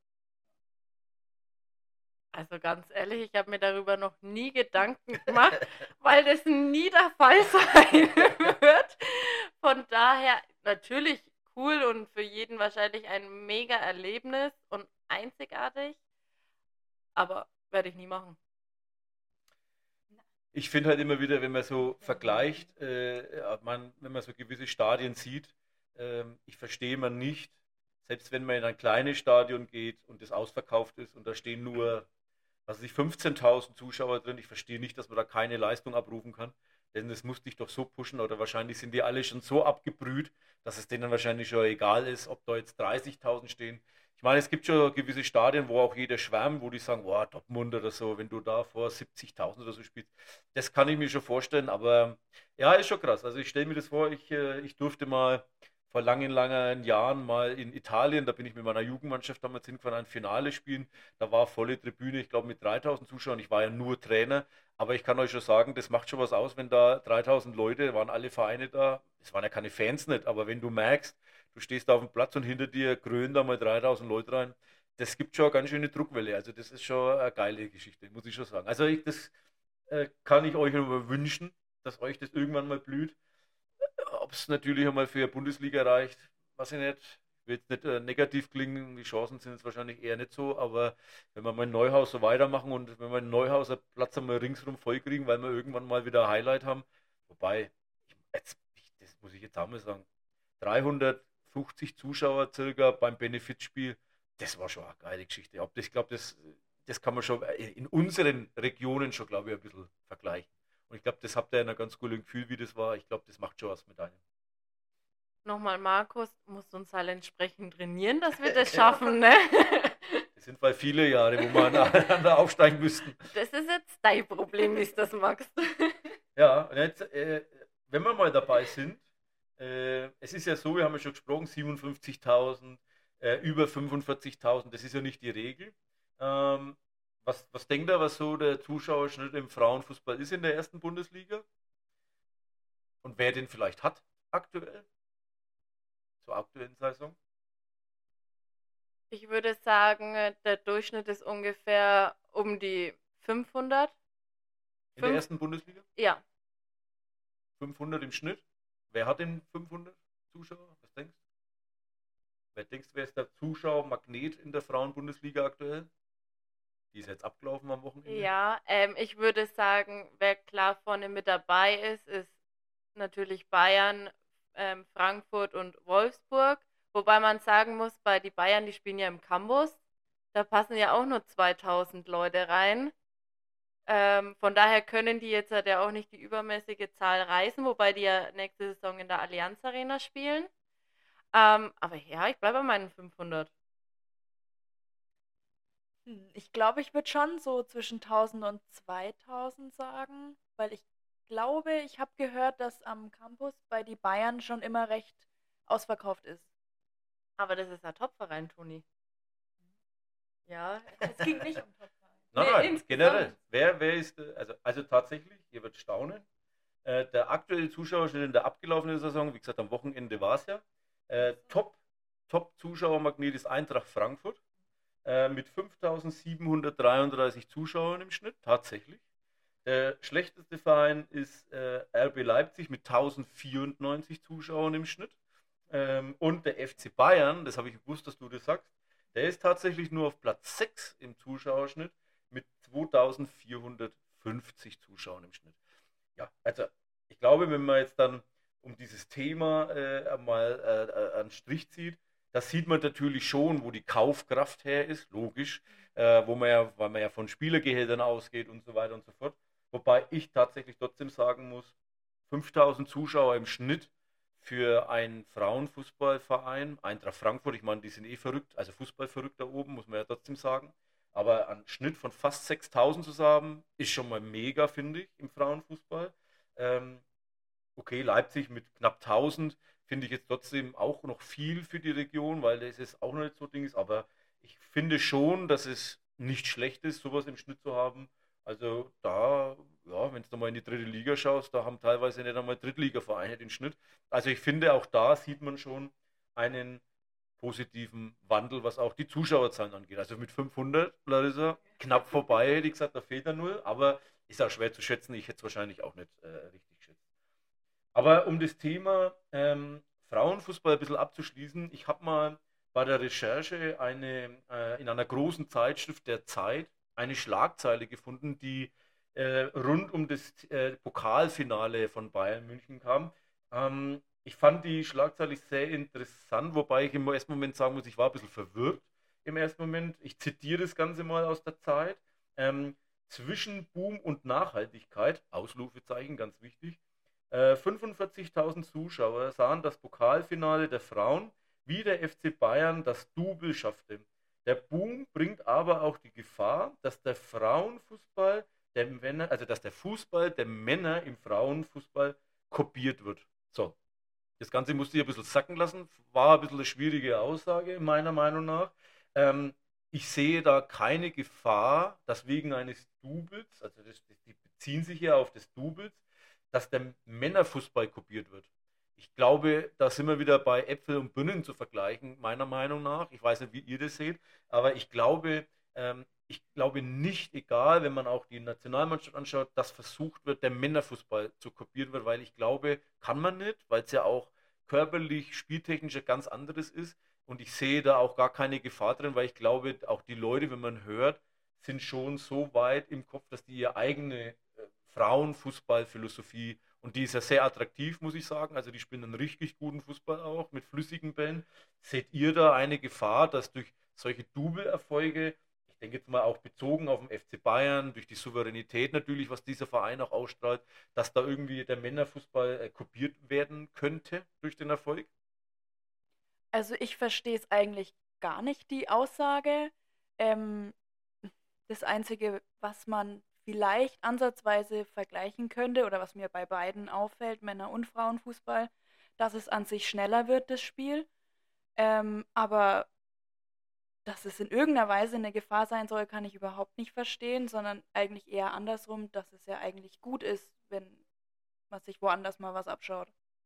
S3: Also ganz ehrlich, ich habe mir darüber noch nie Gedanken gemacht, weil das nie der Fall sein wird. Von daher natürlich cool und für jeden wahrscheinlich ein mega Erlebnis und einzigartig, aber werde ich nie machen.
S1: Ich finde halt immer wieder, wenn man so vergleicht, äh, ja, man, wenn man so gewisse Stadien sieht, ähm, ich verstehe man nicht, selbst wenn man in ein kleines Stadion geht und das ausverkauft ist und da stehen nur, was weiß ich, fünfzehntausend Zuschauer drin, ich verstehe nicht, dass man da keine Leistung abrufen kann, denn das muss dich doch so pushen oder wahrscheinlich sind die alle schon so abgebrüht, dass es denen wahrscheinlich schon egal ist, ob da jetzt dreißigtausend stehen. Ich meine, es gibt schon gewisse Stadien, wo auch jeder schwärmt, wo die sagen, boah, Dortmund oder so, wenn du da vor siebzigtausend oder so spielst. Das kann ich mir schon vorstellen, aber ja, ist schon krass. Also ich stelle mir das vor, ich, äh, ich durfte mal vor langen, langen Jahren mal in Italien, da bin ich mit meiner Jugendmannschaft damals hingefahren, ein Finale spielen. Da war volle Tribüne, ich glaube mit dreitausend Zuschauern. Ich war ja nur Trainer, aber ich kann euch schon sagen, das macht schon was aus, wenn da dreitausend Leute, waren alle Vereine da. Es waren ja keine Fans nicht, aber wenn du merkst, du stehst da auf dem Platz und hinter dir grölen da mal dreitausend Leute rein, das gibt schon eine ganz schöne Druckwelle. Also das ist schon eine geile Geschichte, muss ich schon sagen. Also ich, das äh, kann ich euch nur wünschen, dass euch das irgendwann mal blüht. Ob es natürlich einmal für die Bundesliga reicht, weiß ich nicht. Ich will jetzt nicht äh, negativ klingen, die Chancen sind jetzt wahrscheinlich eher nicht so, aber wenn wir mal in Neuhaus so weitermachen und wenn wir in Neuhauser Platz einmal ringsrum voll kriegen, weil wir irgendwann mal wieder ein Highlight haben, wobei, ich, jetzt, ich, das muss ich jetzt auch mal sagen, dreihundertfünfzig Zuschauer circa beim Benefitspiel, das war schon eine geile Geschichte. Ob das, ich glaube, das, das kann man schon in unseren Regionen schon, glaube ich, ein bisschen vergleichen. Und ich glaube, das habt ihr in einem ganz guten Gefühl, wie das war. Ich glaube, das macht schon was mit einem.
S3: Nochmal, Markus, musst uns halt entsprechend trainieren, dass wir das schaffen, ne?
S1: Das sind weil viele Jahre, wo wir aneinander aufsteigen müssten.
S3: Das ist jetzt dein Problem, wie du das magst.
S1: Ja, und jetzt, äh, wenn wir mal dabei sind, äh, es ist ja so, wir haben ja schon gesprochen, siebenundfünfzigtausend, äh, über fünfundvierzigtausend, das ist ja nicht die Regel. Ähm, was, was denkt ihr, was so der Zuschauerschnitt im Frauenfußball ist in der ersten Bundesliga? Und wer den vielleicht hat aktuell? Zur aktuellen Saison?
S3: Ich würde sagen, der Durchschnitt ist ungefähr um die fünfhundert.
S1: In der
S3: Fünf-
S1: ersten Bundesliga?
S3: Ja,
S1: fünfhundert im Schnitt? Wer hat denn fünfhundert Zuschauer? Was denkst du? Wer denkst du, wer ist der Zuschauermagnet in der Frauenbundesliga aktuell? Die ist jetzt abgelaufen am Wochenende.
S3: ja. Ähm, ich würde sagen, wer klar vorne mit dabei ist, ist natürlich Bayern, ähm, Frankfurt und Wolfsburg. Wobei man sagen muss, bei die Bayern, die spielen ja im Campus. Da passen ja auch nur zweitausend Leute rein. Ähm, von daher können die jetzt halt ja auch nicht die übermäßige Zahl reißen, wobei die ja nächste Saison in der Allianz Arena spielen. Ähm, aber ja, ich bleibe bei meinen fünfhundert.
S2: Hm, Ich glaube, ich würde schon so zwischen tausend und zweitausend sagen, weil ich glaube, ich habe gehört, dass am Campus bei die Bayern schon immer recht ausverkauft ist.
S3: Aber das ist ein Topverein, Toni. Ja,
S2: Es ging nicht um Topverein.
S1: Nein,
S3: Nee,
S1: nein,
S3: insgesamt.
S1: generell. Wer, wer ist, äh, also, also tatsächlich, ihr werdet staunen, äh, der aktuelle Zuschauerschnitt in der abgelaufenen Saison, wie gesagt, am Wochenende war es ja, äh, Top, Top Zuschauermagnet ist Eintracht Frankfurt äh, mit fünftausendsiebenhundertdreiunddreißig Zuschauern im Schnitt, tatsächlich. Der schlechteste Verein ist äh, R B Leipzig mit tausendvierundneunzig Zuschauern im Schnitt. Ähm, und der F C Bayern, das habe ich gewusst, dass du das sagst, der ist tatsächlich nur auf Platz sechs im Zuschauerschnitt mit zweitausendvierhundertfünfzig Zuschauern im Schnitt. Ja, also ich glaube, wenn man jetzt dann um dieses Thema äh, mal äh, einen Strich zieht, das sieht man natürlich schon, wo die Kaufkraft her ist, logisch, äh, wo man ja, weil man ja von Spielergehältern ausgeht und so weiter und so fort. Wobei ich tatsächlich trotzdem sagen muss, fünftausend Zuschauer im Schnitt für einen Frauenfußballverein, Eintracht Frankfurt, ich meine, die sind eh verrückt, also fußballverrückt da oben, muss man ja trotzdem sagen. Aber einen Schnitt von fast sechstausend zu haben, ist schon mal mega, finde ich, im Frauenfußball. Ähm, okay, Leipzig mit knapp tausend finde ich jetzt trotzdem auch noch viel für die Region, weil das ist auch noch nicht so Ding ist. Aber ich finde schon, dass es nicht schlecht ist, sowas im Schnitt zu haben. Also da, ja, wenn du nochmal in die dritte Liga schaust, da haben teilweise nicht einmal Drittligavereine den Schnitt. Also ich finde, auch da sieht man schon einen positiven Wandel, was auch die Zuschauerzahlen angeht. Also mit fünfhundert, Larissa, knapp vorbei, hätte ich gesagt, da fehlt er null, aber ist auch schwer zu schätzen. Ich hätte es wahrscheinlich auch nicht äh, richtig geschätzt. Aber um das Thema ähm, Frauenfußball ein bisschen abzuschließen, ich habe mal bei der Recherche eine, äh, in einer großen Zeitschrift der Zeit eine Schlagzeile gefunden, die äh, rund um das äh, Pokalfinale von Bayern München kam. Ähm, ich fand die Schlagzeile sehr interessant, wobei ich im ersten Moment sagen muss, ich war ein bisschen verwirrt im ersten Moment. Ich zitiere das Ganze mal aus der Zeit. Ähm, zwischen Boom und Nachhaltigkeit, Ausrufezeichen, ganz wichtig, äh, fünfundvierzigtausend Zuschauer sahen das Pokalfinale der Frauen, wie der F C Bayern das Double schaffte. Der Boom bringt aber auch die Gefahr, dass der Frauenfußball der Männer, also dass der Fußball der Männer im Frauenfußball kopiert wird. So, das Ganze musste ich ein bisschen sacken lassen. War ein bisschen eine schwierige Aussage, meiner Meinung nach. Ähm, ich sehe da keine Gefahr, dass wegen eines Doubles, also das, das, die beziehen sich ja auf das Doubles, dass der Männerfußball kopiert wird. Ich glaube, da sind wir wieder bei Äpfel und Birnen zu vergleichen, meiner Meinung nach. Ich weiß nicht, wie ihr das seht, aber ich glaube, ähm, ich glaube nicht, egal, wenn man auch die Nationalmannschaft anschaut, dass versucht wird, der Männerfußball zu kopieren wird, weil ich glaube, kann man nicht, weil es ja auch körperlich, spieltechnisch ein ganz anderes ist. Und ich sehe da auch gar keine Gefahr drin, weil ich glaube, auch die Leute, wenn man hört, sind schon so weit im Kopf, dass die ihre eigene äh, Frauenfußballphilosophie, und die ist ja sehr attraktiv, muss ich sagen. Also die spielen einen richtig guten Fußball auch mit flüssigen Bällen. Seht ihr da eine Gefahr, dass durch solche Double-Erfolge, ich denke jetzt mal auch bezogen auf den F C Bayern, durch die Souveränität natürlich, was dieser Verein auch ausstrahlt, dass da irgendwie der Männerfußball äh, kopiert werden könnte durch den Erfolg?
S2: Also ich verstehe es eigentlich gar nicht, die Aussage. Ähm, das Einzige, was man vielleicht ansatzweise vergleichen könnte oder was mir bei beiden auffällt, Männer- und Frauenfußball, dass es an sich schneller wird, das Spiel. Ähm, aber dass es in irgendeiner Weise eine Gefahr sein soll, kann ich überhaupt nicht verstehen, sondern eigentlich eher andersrum, dass es ja eigentlich gut ist, wenn man sich woanders mal was abschaut.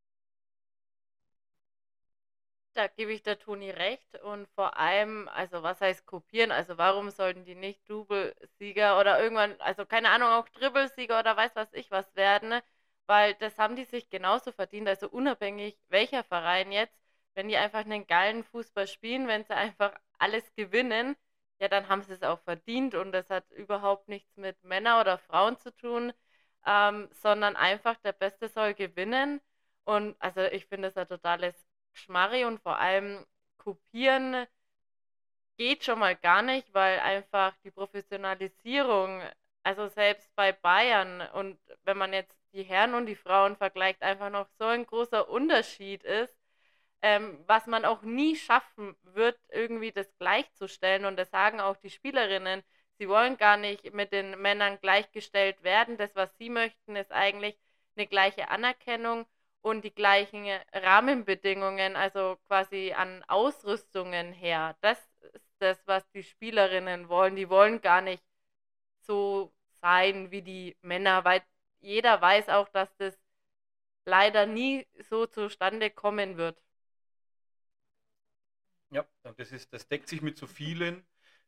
S3: Da gebe ich der Toni recht und vor allem, also was heißt kopieren? Also warum sollten die nicht Double-Sieger oder irgendwann, also keine Ahnung, auch Dribbelsieger oder weiß was ich was werden, ne? Weil das haben die sich genauso verdient, also unabhängig welcher Verein jetzt, wenn die einfach einen geilen Fußball spielen, wenn sie einfach alles gewinnen, ja, dann haben sie es auch verdient und das hat überhaupt nichts mit Männer oder Frauen zu tun, ähm, sondern einfach der Beste soll gewinnen und also ich finde es ein totales Schmarri und vor allem kopieren geht schon mal gar nicht, weil einfach die Professionalisierung, also selbst bei Bayern und wenn man jetzt die Herren und die Frauen vergleicht, einfach noch so ein großer Unterschied ist, ähm, was man auch nie schaffen wird, irgendwie das gleichzustellen. Und das sagen auch die Spielerinnen. Sie wollen gar nicht mit den Männern gleichgestellt werden. Das, was sie möchten, ist eigentlich eine gleiche Anerkennung und die gleichen Rahmenbedingungen, also quasi an Ausrüstungen her. Das ist das, was die Spielerinnen wollen. Die wollen gar nicht so sein wie die Männer, weil jeder weiß auch, dass das leider nie so zustande kommen wird.
S1: Ja, und das ist, das deckt sich mit so vielen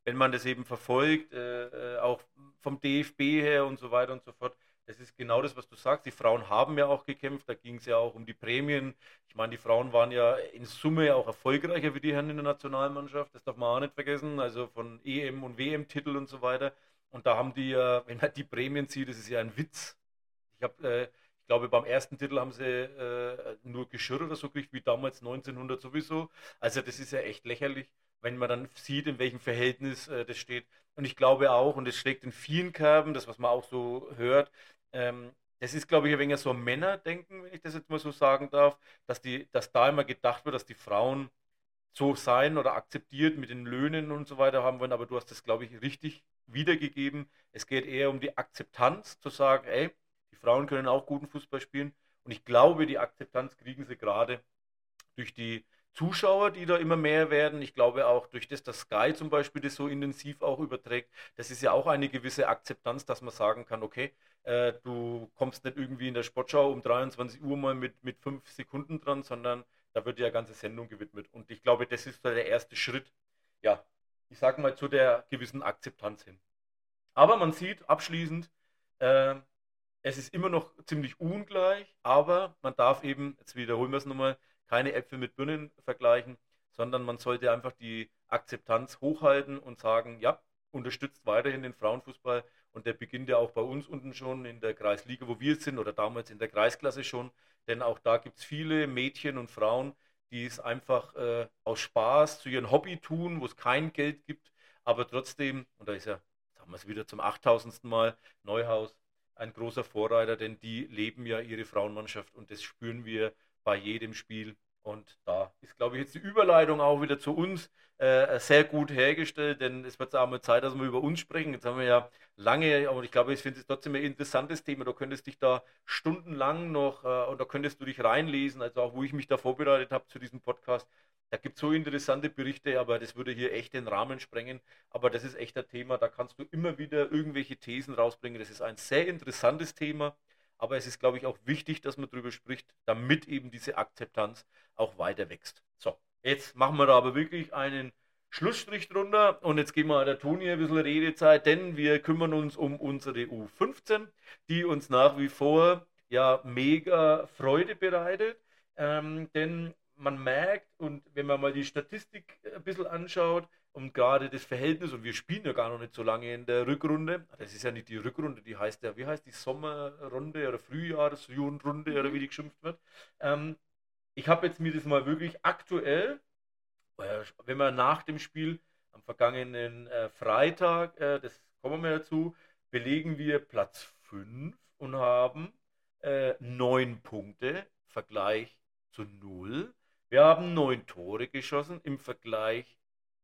S1: wenn man das eben verfolgt, äh, äh, auch vom D F B her und so weiter und so fort. Das ist genau das, was du sagst. Die Frauen haben ja auch gekämpft, da ging es ja auch um die Prämien. Ich meine, die Frauen waren ja in Summe auch erfolgreicher wie die Herren in der Nationalmannschaft, das darf man auch nicht vergessen, also von E M- und W M-Titel und so weiter. Und da haben die ja, wenn man die Prämien sieht, das ist ja ein Witz. Ich habe, äh, ich glaube, beim ersten Titel haben sie äh, nur Geschirr oder so gekriegt, wie damals neunzehnhundert sowieso. Also das ist ja echt lächerlich, wenn man dann sieht, in welchem Verhältnis äh, das steht. Und ich glaube auch, und es schlägt in vielen Kerben, das, was man auch so hört, ähm, das ist, glaube ich, ein wenig so ein Männerdenken, wenn ich das jetzt mal so sagen darf, dass die, dass da immer gedacht wird, dass die Frauen so sein oder akzeptiert mit den Löhnen und so weiter haben wollen, aber du hast das, glaube ich, richtig wiedergegeben. Es geht eher um die Akzeptanz, zu sagen, ey, die Frauen können auch guten Fußball spielen. Und ich glaube, die Akzeptanz kriegen sie gerade durch die Zuschauer, die da immer mehr werden. Ich glaube auch durch das, dass Sky zum Beispiel das so intensiv auch überträgt. Das ist ja auch eine gewisse Akzeptanz, dass man sagen kann, okay, äh, du kommst nicht irgendwie in der Sportschau um dreiundzwanzig Uhr mal mit, mit fünf Sekunden dran, sondern da wird ja eine ganze Sendung gewidmet. Und ich glaube, das ist so der erste Schritt, ja, ich sage mal, zu der gewissen Akzeptanz hin. Aber man sieht abschließend, äh, es ist immer noch ziemlich ungleich, aber man darf eben, jetzt wiederholen wir es nochmal, keine Äpfel mit Birnen vergleichen, sondern man sollte einfach die Akzeptanz hochhalten und sagen, ja, unterstützt weiterhin den Frauenfußball und der beginnt ja auch bei uns unten schon in der Kreisliga, wo wir sind oder damals in der Kreisklasse schon, denn auch da gibt es viele Mädchen und Frauen, die es einfach äh, aus Spaß zu ihrem Hobby tun, wo es kein Geld gibt, aber trotzdem, und da ist ja, jetzt haben wir es wieder zum achttausendsten Mal, Neuhaus, ein großer Vorreiter, denn die leben ja ihre Frauenmannschaft und das spüren wir bei jedem Spiel. Und da ist, glaube ich, jetzt die Überleitung auch wieder zu uns äh, sehr gut hergestellt, denn es wird auch mal Zeit, dass wir über uns sprechen. Jetzt haben wir ja lange, aber ich glaube, ich finde es trotzdem ein interessantes Thema. Du könntest dich da stundenlang noch, äh, und da könntest du dich reinlesen, also auch wo ich mich da vorbereitet habe zu diesem Podcast. Da gibt es so interessante Berichte, aber das würde hier echt den Rahmen sprengen. Aber das ist echt ein Thema, da kannst du immer wieder irgendwelche Thesen rausbringen. Das ist ein sehr interessantes Thema, aber es ist, glaube ich, auch wichtig, dass man darüber spricht, damit eben diese Akzeptanz auch weiter wächst. So, jetzt machen wir da aber wirklich einen Schlussstrich drunter und jetzt geben wir der Toni ein bisschen Redezeit, denn wir kümmern uns um unsere U fünfzehn, die uns nach wie vor ja mega Freude bereitet, ähm, denn man merkt und wenn man mal die Statistik ein bisschen anschaut und gerade das Verhältnis, und wir spielen ja gar noch nicht so lange in der Rückrunde, das ist ja nicht die Rückrunde, die heißt ja, wie heißt die Sommerrunde oder Frühjahrsrunde oder
S2: Mhm.
S1: wie die geschimpft wird. Ähm, ich habe jetzt mir das mal wirklich aktuell, äh, wenn man nach dem Spiel am vergangenen äh, Freitag, äh, das kommen wir dazu, belegen wir Platz fünf und haben äh, neun Punkte, Vergleich zu null. Wir haben neun Tore geschossen im Vergleich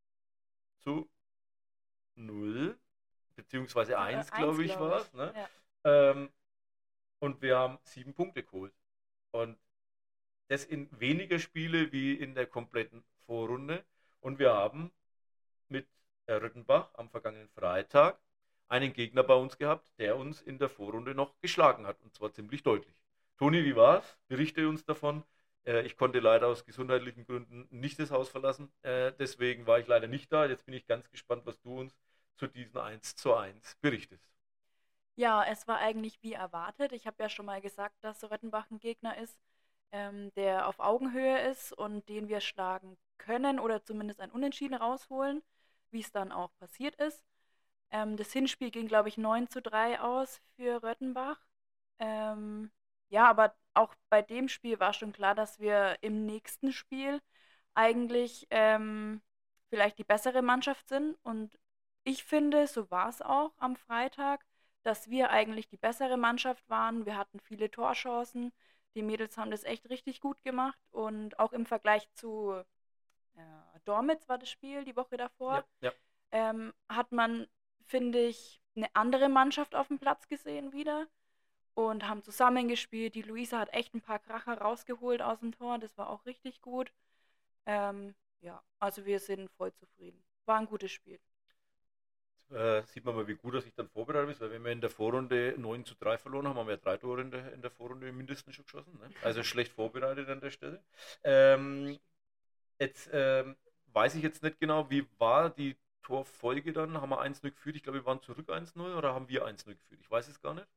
S1: zu null, beziehungsweise
S2: Ja, äh,
S1: eins,
S2: eins,
S1: glaube ich,
S2: glaube
S1: war
S2: ich.
S1: es. Ne?
S2: Ja.
S1: Ähm, und wir haben sieben Punkte geholt. Und das in weniger Spiele wie in der kompletten Vorrunde. Und wir haben mit äh, Rüttenbach am vergangenen Freitag einen Gegner bei uns gehabt, der uns in der Vorrunde noch geschlagen hat. Und zwar ziemlich deutlich. Toni, wie war's? Berichte uns davon. Äh, ich konnte leider aus gesundheitlichen Gründen nicht das Haus verlassen. Äh, deswegen war ich leider nicht da. Jetzt bin ich ganz gespannt, was du uns zu diesen eins zu eins berichtest.
S2: Ja, es war eigentlich wie erwartet. Ich habe ja schon mal gesagt, dass Röttenbach ein Gegner ist, ähm, der auf Augenhöhe ist und den wir schlagen können oder zumindest ein Unentschieden rausholen, wie es dann auch passiert ist. Ähm, das Hinspiel ging, glaube ich, neun zu drei aus für Röttenbach. Ähm, ja, aber auch bei dem Spiel war schon klar, dass wir im nächsten Spiel eigentlich ähm, vielleicht die bessere Mannschaft sind. Und ich finde, so war es auch am Freitag, dass wir eigentlich die bessere Mannschaft waren. Wir hatten viele Torchancen. Die Mädels haben das echt richtig gut gemacht. Und auch im Vergleich zu äh, Dormitz war das Spiel die Woche
S1: Ja,
S2: davor,
S1: ja.
S2: ähm, hat man, finde ich, eine andere Mannschaft auf dem Platz gesehen wieder und haben zusammengespielt. Die Luisa hat echt ein paar Kracher rausgeholt aus dem Tor. Das war auch richtig gut. Ähm, ja, also wir sind voll zufrieden. War ein gutes Spiel.
S1: Äh, sieht man mal, wie gut er sich dann vorbereitet ist, weil wenn wir in der Vorrunde neun zu drei verloren haben, haben wir ja drei Tore in der, in der Vorrunde mindestens schon geschossen. Ne? Also schlecht vorbereitet an der Stelle. Ähm, jetzt ähm, weiß ich jetzt nicht genau, wie war die Torfolge dann, haben wir eins null geführt. Ich glaube, wir waren zurück eins null oder haben wir eins null geführt? Ich weiß es gar nicht.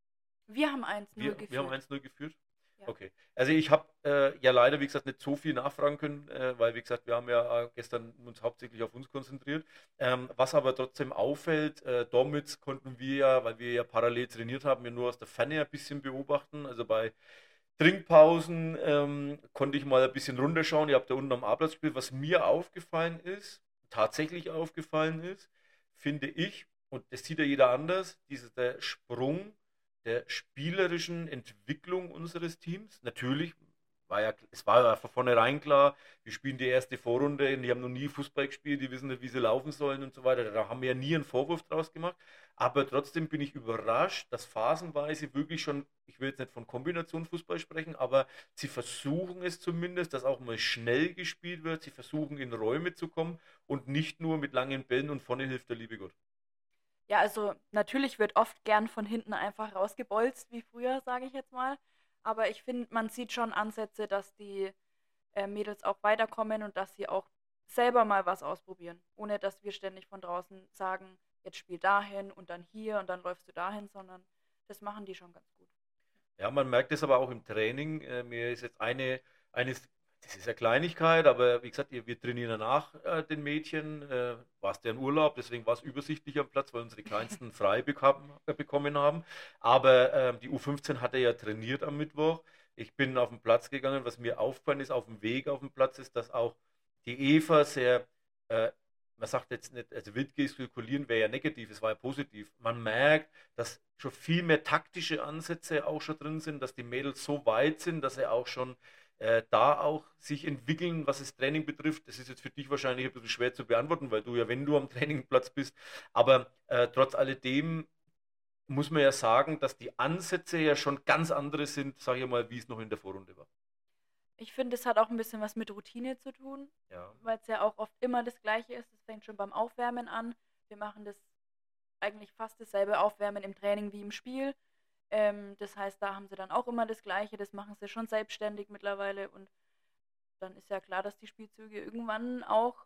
S2: Wir haben eins null
S1: Wir,
S2: geführt.
S1: wir haben eins null geführt?
S2: Ja.
S1: Okay. Also ich habe äh, ja leider, wie gesagt, nicht so viel nachfragen können, äh, weil, wie gesagt, wir haben ja äh, gestern uns hauptsächlich auf uns konzentriert. Ähm, was aber trotzdem auffällt, äh, Dormitz konnten wir ja, weil wir ja parallel trainiert haben, ja nur aus der Ferne ein bisschen beobachten. Also bei Trinkpausen ähm, konnte ich mal ein bisschen runterschauen. Ihr habt da unten am A-Platz gespielt. Was mir aufgefallen ist, tatsächlich aufgefallen ist, finde ich, und das sieht ja jeder anders, dieser der Sprung der spielerischen Entwicklung unseres Teams. Natürlich war ja, es war ja von vornherein klar, wir spielen die erste Vorrunde, die haben noch nie Fußball gespielt, die wissen nicht, wie sie laufen sollen und so weiter. Da haben wir ja nie einen Vorwurf draus gemacht. Aber trotzdem bin ich überrascht, dass phasenweise wirklich schon, ich will jetzt nicht von Kombination Fußball sprechen, aber sie versuchen es zumindest, dass auch mal schnell gespielt wird. Sie versuchen in Räume zu kommen und nicht nur mit langen Bällen und vorne hilft der liebe Gott.
S2: Ja, also natürlich wird oft gern von hinten einfach rausgebolzt, wie früher, sage ich jetzt mal. Aber ich finde, man sieht schon Ansätze, dass die äh, Mädels auch weiterkommen und dass sie auch selber mal was ausprobieren. Ohne dass wir ständig von draußen sagen, jetzt spiel dahin und dann hier und dann läufst du dahin, sondern das machen die schon ganz gut.
S1: Ja, man merkt es aber auch im Training. Äh, mir ist jetzt eine, eines, das ist ja Kleinigkeit, aber wie gesagt, wir wir trainieren danach äh, den Mädchen. Äh, war es deren Urlaub, deswegen war es übersichtlich am Platz, weil unsere Kleinsten frei bekam, äh, bekommen haben. Aber ähm, die U fünfzehn hatte ja trainiert am Mittwoch. Ich bin auf den Platz gegangen. Was mir aufgefallen ist auf dem Weg auf den Platz, ist, dass auch die Eva sehr, äh, man sagt jetzt nicht, also wild gestikulieren wäre ja negativ, es war ja positiv. Man merkt, dass schon viel mehr taktische Ansätze auch schon drin sind, dass die Mädels so weit sind, dass sie auch schon äh, da auch sich entwickeln, was das Training betrifft. Das ist jetzt für dich wahrscheinlich ein bisschen schwer zu beantworten, weil du ja, wenn du am Trainingplatz bist, aber äh, trotz alledem muss man ja sagen, dass die Ansätze ja schon ganz andere sind, sage ich mal, wie es noch in der Vorrunde war.
S2: Ich finde, es hat auch ein bisschen was mit Routine zu tun,
S1: Ja.
S2: weil es ja auch oft immer das Gleiche ist. Es fängt schon beim Aufwärmen an. Wir machen das eigentlich fast dasselbe Aufwärmen im Training wie im Spiel. Ähm, das heißt, da haben sie dann auch immer das Gleiche. Das machen sie schon selbstständig mittlerweile. Und dann ist ja klar, dass die Spielzüge irgendwann auch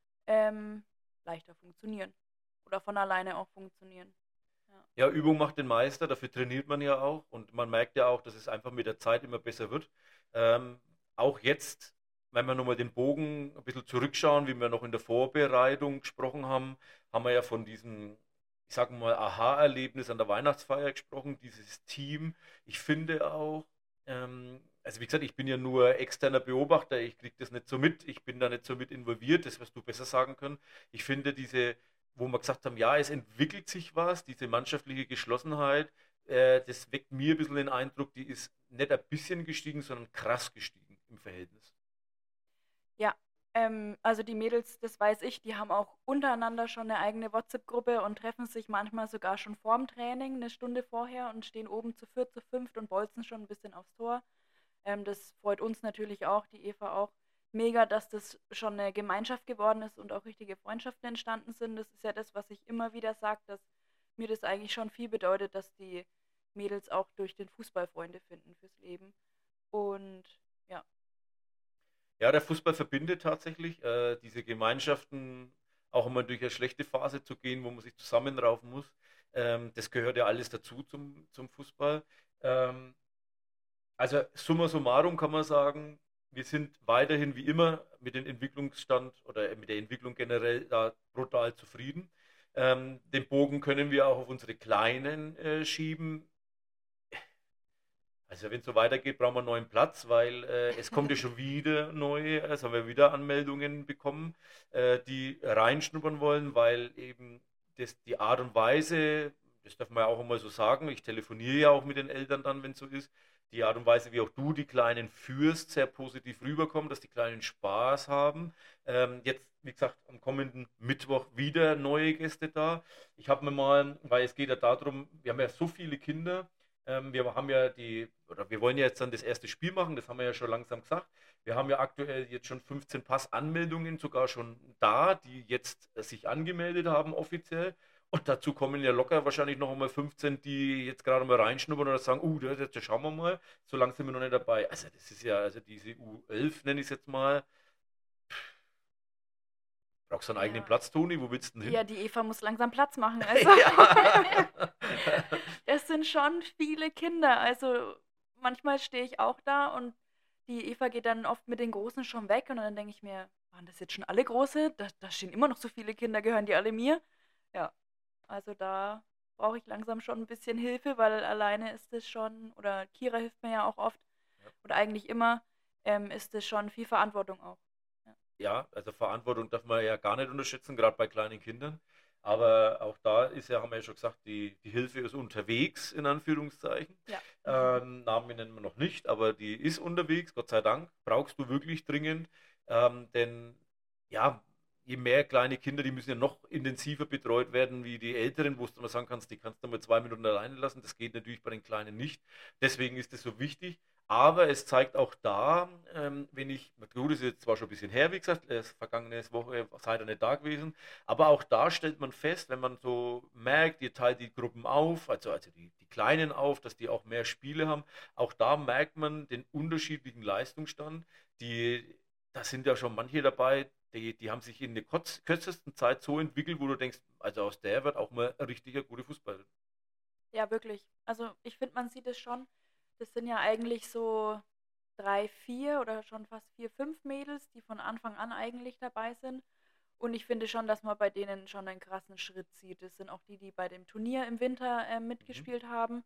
S2: ähm, leichter funktionieren. Oder von alleine auch funktionieren. Ja.
S1: Ja, Übung macht den Meister, dafür trainiert man ja auch und man merkt ja auch, dass es einfach mit der Zeit immer besser wird. Ähm, auch jetzt, wenn wir nochmal den Bogen ein bisschen zurückschauen, wie wir noch in der Vorbereitung gesprochen haben, haben wir ja von diesem, ich sage mal, Aha-Erlebnis an der Weihnachtsfeier gesprochen, dieses Team. Ich finde auch, ähm, also wie gesagt, ich bin ja nur externer Beobachter, ich kriege das nicht so mit, ich bin da nicht so mit involviert, das wirst du besser sagen können. Ich finde diese, wo wir gesagt haben, ja, es entwickelt sich was, diese mannschaftliche Geschlossenheit, äh, das weckt mir ein bisschen den Eindruck, die ist nicht ein bisschen gestiegen, sondern krass gestiegen im Verhältnis.
S2: Ja, ähm, also die Mädels, das weiß ich, die haben auch untereinander schon eine eigene WhatsApp-Gruppe und treffen sich manchmal sogar schon vorm Training, eine Stunde vorher und stehen oben zu viert, zu fünft und bolzen schon ein bisschen aufs Tor. Ähm, das freut uns natürlich auch, die Eva auch. Mega, dass das schon eine Gemeinschaft geworden ist und auch richtige Freundschaften entstanden sind. Das ist ja das, was ich immer wieder sage, dass mir das eigentlich schon viel bedeutet, dass die Mädels auch durch den Fußball Freunde finden fürs Leben. Und ja,
S1: Ja, der Fußball verbindet tatsächlich äh, diese Gemeinschaften, auch immer durch eine schlechte Phase zu gehen, wo man sich zusammenraufen muss. Ähm, das gehört ja alles dazu zum, zum Fußball. Ähm, Also summa summarum kann man sagen, wir sind weiterhin wie immer mit dem Entwicklungsstand oder mit der Entwicklung generell da brutal zufrieden. Ähm, den Bogen können wir auch auf unsere Kleinen äh, schieben. Also wenn es so weitergeht, brauchen wir einen neuen Platz, weil äh, es kommt ja schon wieder neue, also haben wir wieder Anmeldungen bekommen, äh, die reinschnuppern wollen, weil eben das, die Art und Weise, das darf man ja auch immer so sagen, ich telefoniere ja auch mit den Eltern dann, wenn es so ist, die Art und Weise, wie auch du die Kleinen führst, sehr positiv rüberkommt, dass die Kleinen Spaß haben. Ähm, jetzt, wie gesagt, am kommenden Mittwoch wieder neue Gäste da. Ich habe mir mal, weil es geht ja darum, wir haben ja so viele Kinder, ähm, wir haben ja die, oder wir wollen ja jetzt dann das erste Spiel machen, das haben wir ja schon langsam gesagt. Wir haben ja aktuell jetzt schon fünfzehn Passanmeldungen sogar schon da, die jetzt äh, sich angemeldet haben offiziell. Und dazu kommen ja locker wahrscheinlich noch einmal fünfzehn, die jetzt gerade mal reinschnuppern oder sagen, uh, das, das schauen wir mal, so lange sind wir noch nicht dabei. Also das ist ja, also diese U elf nenne ich es jetzt mal, Brauchst du einen eigenen
S2: Ja.
S1: Platz, Toni? Wo willst du denn hin?
S2: Ja, die Eva muss langsam Platz machen. Also,
S1: Ja.
S2: es sind schon viele Kinder. Also, manchmal stehe ich auch da und die Eva geht dann oft mit den Großen schon weg und dann denke ich mir, waren das jetzt schon alle Große? Da, da stehen immer noch so viele Kinder, gehören die alle mir? Ja, also da brauche ich langsam schon ein bisschen Hilfe, weil alleine ist es schon, oder Kira hilft mir ja auch oft,
S1: Ja.
S2: oder eigentlich immer, ähm, ist es schon viel Verantwortung auch. Ja.
S1: Ja, also Verantwortung darf man ja gar nicht unterschätzen, gerade bei kleinen Kindern. Aber auch da ist ja, haben wir ja schon gesagt, die, die Hilfe ist unterwegs, in Anführungszeichen.
S2: Ja.
S1: Ähm, Namen nennen wir noch nicht, aber die ist unterwegs, Gott sei Dank. Brauchst du wirklich dringend. Ähm, denn ja, je mehr kleine Kinder, die müssen ja noch intensiver betreut werden wie die Älteren, wo du mal sagen kannst, die kannst du mal zwei Minuten alleine lassen. Das geht natürlich bei den Kleinen nicht. Deswegen ist es so wichtig. Aber es zeigt auch da, ähm, wenn ich, gut, das ist jetzt zwar schon ein bisschen her, wie gesagt, äh, vergangene Woche seid ihr nicht da gewesen, aber auch da stellt man fest, wenn man so merkt, ihr teilt die Gruppen auf, also, also die, die Kleinen auf, dass die auch mehr Spiele haben, auch da merkt man den unterschiedlichen Leistungsstand. Die, da sind ja schon manche dabei, die, die haben sich in der kurz, kürzesten Zeit so entwickelt, wo du denkst, also aus der wird auch mal ein richtiger gute Fußballer.
S2: Ja, wirklich. Also ich finde, man sieht es schon. Das sind ja eigentlich so drei, vier oder schon fast vier, fünf Mädels, die von Anfang an eigentlich dabei sind. Und ich finde schon, dass man bei denen schon einen krassen Schritt sieht. Das sind auch die, die bei dem Turnier im Winter äh,
S1: Mhm.
S2: mitgespielt haben.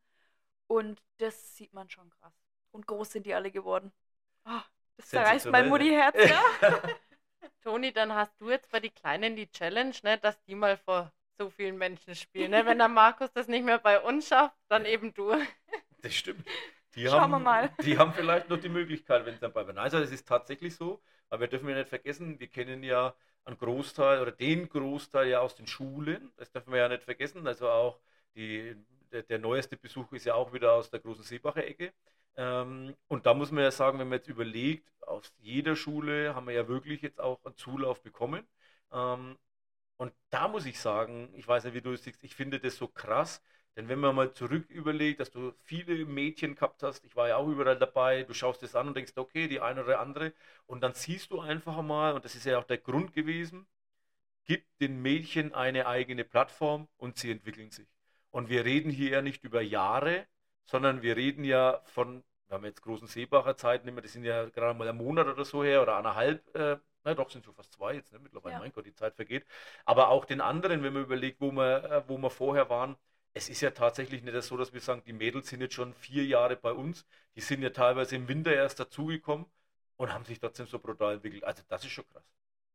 S2: Und das sieht man schon krass. Und groß sind die alle geworden. Ah, das zerreißt mein
S1: Sensationell, ne?
S2: Mutti-Herz, ja.
S3: Toni, dann hast du jetzt bei die Kleinen die Challenge, ne, dass die mal vor so vielen Menschen spielen. Ne? Wenn der Markus das nicht mehr bei uns schafft, dann
S1: Ja.
S3: eben du.
S1: Das stimmt. Die
S2: Schauen
S1: haben,
S2: wir mal.
S1: Die haben vielleicht noch die Möglichkeit, wenn es dann bei Nein, also es ist tatsächlich so, aber wir dürfen ja nicht vergessen, wir kennen ja einen Großteil oder den Großteil ja aus den Schulen, das dürfen wir ja nicht vergessen, also auch die, der, der neueste Besuch ist ja auch wieder aus der großen Seebacher Ecke. Ähm, und da muss man ja sagen, wenn man jetzt überlegt, aus jeder Schule haben wir ja wirklich jetzt auch einen Zulauf bekommen. Ähm, und da muss ich sagen, ich weiß nicht, wie du es siehst, ich finde das so krass, denn wenn man mal zurück überlegt, dass du viele Mädchen gehabt hast, ich war ja auch überall dabei, du schaust das an und denkst, okay, die eine oder andere, und dann siehst du einfach mal, und das ist ja auch der Grund gewesen, gib den Mädchen eine eigene Plattform und sie entwickeln sich. Und wir reden hier ja nicht über Jahre, sondern wir reden ja von, wir haben jetzt großen Seebacher Zeiten, immer, das sind ja gerade mal ein Monat oder so her oder eineinhalb, äh, na doch, sind schon fast zwei jetzt, ne, mittlerweile,
S2: Ja.
S1: mein Gott, die Zeit vergeht. Aber auch den anderen, wenn man überlegt, wo wir, äh, wo wir vorher waren, es ist ja tatsächlich nicht so, dass wir sagen, die Mädels sind jetzt schon vier Jahre bei uns, die sind ja teilweise im Winter erst dazugekommen und haben sich trotzdem so brutal entwickelt. Also das ist schon krass.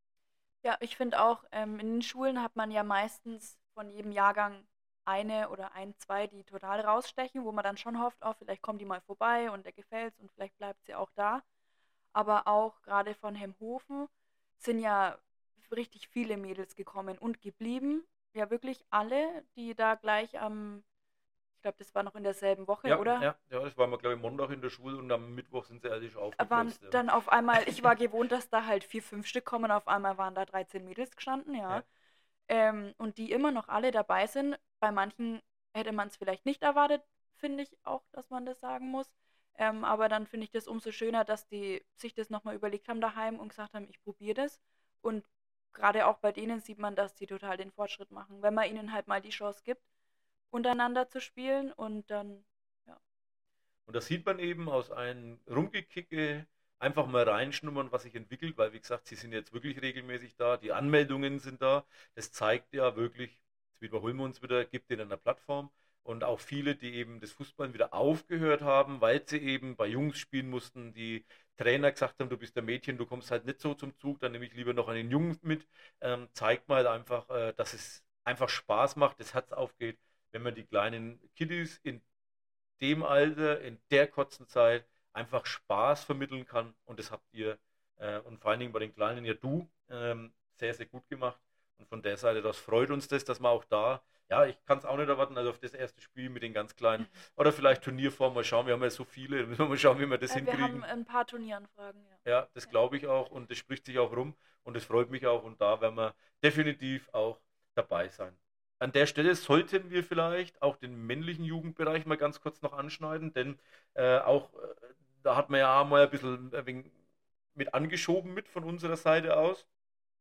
S2: Ja, ich finde auch, ähm, in den Schulen hat man ja meistens von jedem Jahrgang eine oder ein, zwei, die total rausstechen, wo man dann schon hofft, oh, vielleicht kommt die mal vorbei und der gefällt's und vielleicht bleibt sie auch da. Aber auch gerade von Hemhofen sind ja richtig viele Mädels gekommen und geblieben. Ja, wirklich alle, die da gleich am, ich glaube, das war noch in derselben Woche,
S1: Ja,
S2: oder?
S1: ja, ja, das waren wir, glaube ich, Montag in der Schule und am Mittwoch sind sie ehrlich
S2: Waren
S1: aufgeploppt. Ja.
S2: dann auf einmal, ich war gewohnt, dass da halt vier, fünf Stück kommen, auf einmal waren da dreizehn Mädels gestanden, ja.
S1: Ja.
S2: Ähm, und die immer noch alle dabei sind. Bei manchen hätte man es vielleicht nicht erwartet, finde ich auch, dass man das sagen muss. Ähm, aber dann finde ich das umso schöner, dass die sich das nochmal überlegt haben daheim und gesagt haben, ich probiere das. Und gerade auch bei denen sieht man, dass die total den Fortschritt machen, wenn man ihnen halt mal die Chance gibt, untereinander zu spielen und dann, ja.
S1: Und das sieht man eben aus einem Rumgekicke, einfach mal reinschnummern, was sich entwickelt, weil wie gesagt, sie sind jetzt wirklich regelmäßig da, die Anmeldungen sind da. Das zeigt ja wirklich, jetzt wiederholen wir uns wieder, gibt ihnen eine Plattform. Und auch viele, die eben das Fußballen wieder aufgehört haben, weil sie eben bei Jungs spielen mussten, die Trainer gesagt haben, du bist ein Mädchen, du kommst halt nicht so zum Zug, dann nehme ich lieber noch einen Jungen mit, ähm, zeigt mal einfach, äh, dass es einfach Spaß macht, das Herz aufgeht, wenn man die kleinen Kiddies in dem Alter, in der kurzen Zeit einfach Spaß vermitteln kann. Und das habt ihr, äh, und vor allen Dingen bei den Kleinen, ja du, ähm, sehr, sehr gut gemacht. Und von der Seite, das freut uns das, dass wir auch da, ja, ich kann es auch nicht erwarten, also auf das erste Spiel mit den ganz Kleinen. Oder vielleicht Turnierform, mal schauen, wir haben ja so viele, müssen wir mal schauen, wie wir das
S2: Äh, wir
S1: hinkriegen.
S2: haben ein paar Turnieranfragen, ja.
S1: Ja, das glaube ich auch und das spricht sich auch rum und das freut mich auch und da werden wir definitiv auch dabei sein. An der Stelle sollten wir vielleicht auch den männlichen Jugendbereich mal ganz kurz noch anschneiden, denn äh, auch äh, da hat man ja auch mal ein bisschen ein wenig mit angeschoben mit von unserer Seite aus.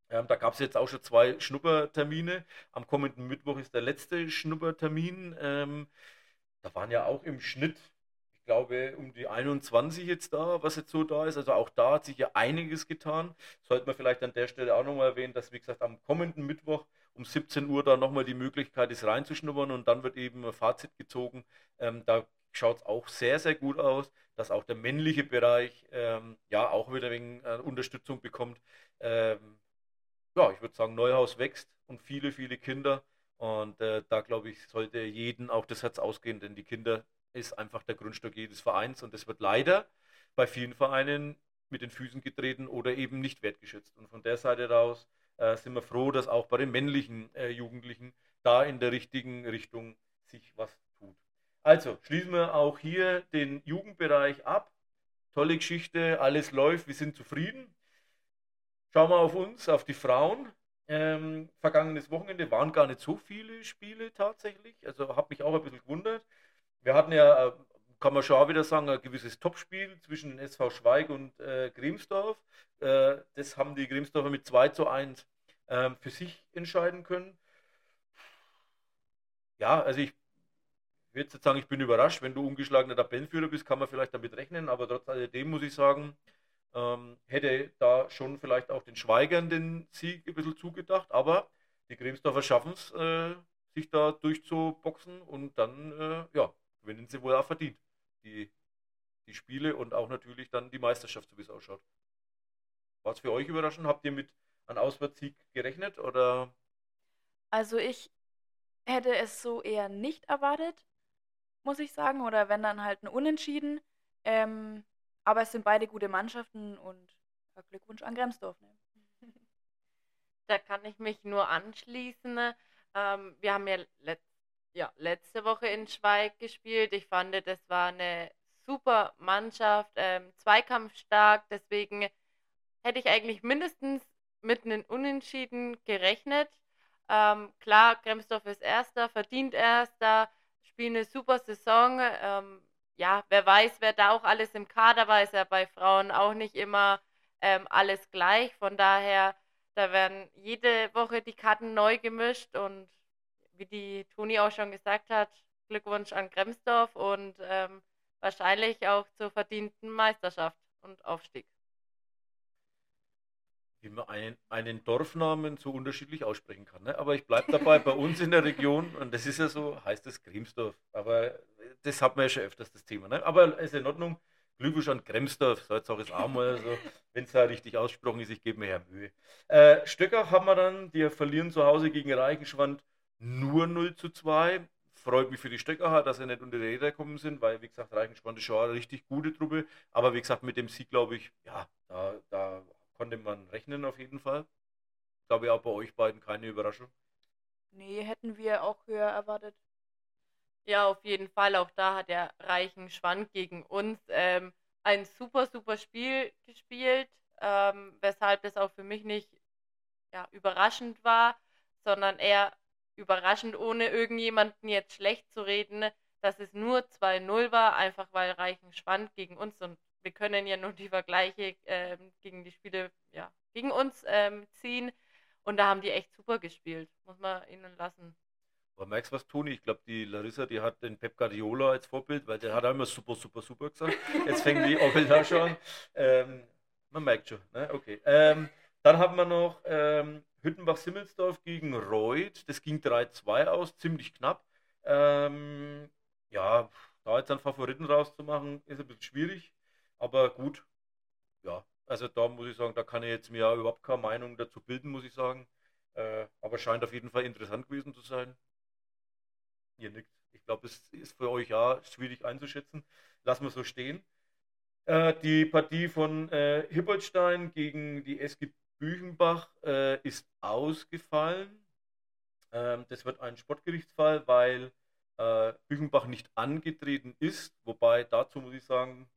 S1: Ähm, da gab es jetzt auch schon zwei Schnuppertermine. Am kommenden Mittwoch ist der letzte Schnuppertermin. Ähm, da waren ja auch im Schnitt, ich glaube, um die einundzwanzig jetzt da, was jetzt so da ist. Also auch da hat sich ja einiges getan. Sollte man vielleicht an der Stelle auch nochmal erwähnen, dass, wie gesagt, am kommenden Mittwoch um siebzehn Uhr da nochmal die Möglichkeit ist, reinzuschnuppern und dann wird eben ein Fazit gezogen. Ähm, da schaut es auch sehr, sehr gut aus, dass auch der männliche Bereich ähm, ja auch wieder wegen äh, Unterstützung bekommt. Ähm, ja, ich würde sagen, Neuhaus wächst und viele, viele Kinder. Und äh, da glaube ich, sollte jeden auch das Herz ausgehen, denn die Kinder ist einfach der Grundstock jedes Vereins und das wird leider bei vielen Vereinen mit den Füßen getreten oder eben nicht wertgeschätzt. Und von der Seite aus äh, sind wir froh, dass auch bei den männlichen äh, Jugendlichen da in der richtigen Richtung sich was tut. Also schließen wir auch hier den Jugendbereich ab. Tolle Geschichte, alles läuft, wir sind zufrieden. Schauen wir auf uns, auf die Frauen. Ähm, vergangenes Wochenende waren gar nicht so viele Spiele tatsächlich. Also habe mich auch ein bisschen gewundert. Wir hatten ja, äh, kann man schon auch wieder sagen, ein gewisses Topspiel zwischen den S V Schweig und äh, Grimsdorf. Äh, das haben die Grimsdorfer mit zwei zu eins ähm, für sich entscheiden können. Ja, also ich würde jetzt sagen, ich bin überrascht. Wenn du ungeschlagener Tabellenführer bist, kann man vielleicht damit rechnen. Aber trotz alledem muss ich sagen, ähm, hätte da schon vielleicht auch den Schweigern den Sieg ein bisschen zugedacht, aber die Grimsdorfer schaffen es, äh, sich da durchzuboxen und dann äh, ja, gewinnen sie wohl auch verdient die, die Spiele und auch natürlich dann die Meisterschaft, so wie es ausschaut. War es für euch überraschend? Habt ihr mit einem Auswärtssieg gerechnet oder?
S2: Also ich hätte es so eher nicht erwartet, muss ich sagen. Oder wenn dann halt ein Unentschieden. Ähm, aber es sind beide gute Mannschaften und ja, Glückwunsch an Gremsdorf. Ne?
S3: Da kann ich mich nur anschließen. Ähm, wir haben ja, let ja letzte Woche in Schweig gespielt. Ich fand, das war eine super Mannschaft, ähm, zweikampfstark. Deswegen hätte ich eigentlich mindestens mit einem Unentschieden gerechnet. Ähm, klar, Gremsdorf ist Erster, verdient Erster, spielen eine super Saison. Ähm, ja, wer weiß, wer da auch alles im Kader war, ist ja bei Frauen auch nicht immer ähm, alles gleich. Von daher, da werden jede Woche die Karten neu gemischt und wie die Toni auch schon gesagt hat, Glückwunsch an Gremsdorf und ähm, wahrscheinlich auch zur verdienten Meisterschaft und Aufstieg.
S1: Wie man einen, einen Dorfnamen so unterschiedlich aussprechen kann. Ne? Aber ich bleibe dabei, bei uns in der Region, und das ist ja so, heißt es Grimsdorf. Aber das hat man ja schon öfters, das Thema. Ne? Aber ist in Ordnung. Glückwunsch an Gremsdorf, so jetzt auch jetzt auch mal so, wenn es da richtig ausgesprochen ist, ich gebe mir ja Mühe. Äh, Stöckach haben wir dann, die verlieren zu Hause gegen Reichenschwand nur null zu zwei. Freut mich für die Stöckacher, dass sie nicht unter die Räder gekommen sind, weil, wie gesagt, Reichenschwand ist schon eine richtig gute Truppe. Aber wie gesagt, mit dem Sieg, glaube ich, ja, da, da konnte man rechnen auf jeden Fall. Ich glaube auch bei euch beiden keine Überraschung.
S2: Nee, hätten wir auch höher erwartet.
S3: Ja, auf jeden Fall. Auch da hat der Reichenschwand gegen uns ähm, ein super, super Spiel gespielt, ähm, weshalb das auch für mich nicht ja, überraschend war, sondern eher überraschend, ohne irgendjemanden jetzt schlecht zu reden, dass es nur zwei null war, einfach weil Reichenschwand gegen uns und wir können ja nur die Vergleiche ähm, gegen die Spiele ja, gegen uns ähm, ziehen und da haben die echt super gespielt, muss man ihnen lassen.
S1: Aber merkst du was, Toni? Ich glaube, die Larissa, die hat den Pep Guardiola als Vorbild, weil der hat auch immer super, super, super gesagt. Jetzt fängt die Onkel da schon an. Ähm, man merkt schon, ne? Okay. Ähm, dann haben wir noch ähm, Hüttenbach-Simmelsdorf gegen Reuth. Das ging drei zwei aus, ziemlich knapp. Ähm, ja, da jetzt einen Favoriten rauszumachen, ist ein bisschen schwierig. Aber gut, ja. Also da muss ich sagen, da kann ich jetzt mir auch überhaupt keine Meinung dazu bilden, muss ich sagen. Äh, aber scheint auf jeden Fall interessant gewesen zu sein. Ihr nickt. Ich glaube, es ist für euch ja schwierig einzuschätzen. Lassen wir so stehen. Äh, die Partie von äh, Hippoldstein gegen die S G Büchenbach äh, ist ausgefallen. Ähm, das wird ein Sportgerichtsfall, weil äh, Büchenbach nicht angetreten ist. Wobei dazu muss ich sagen,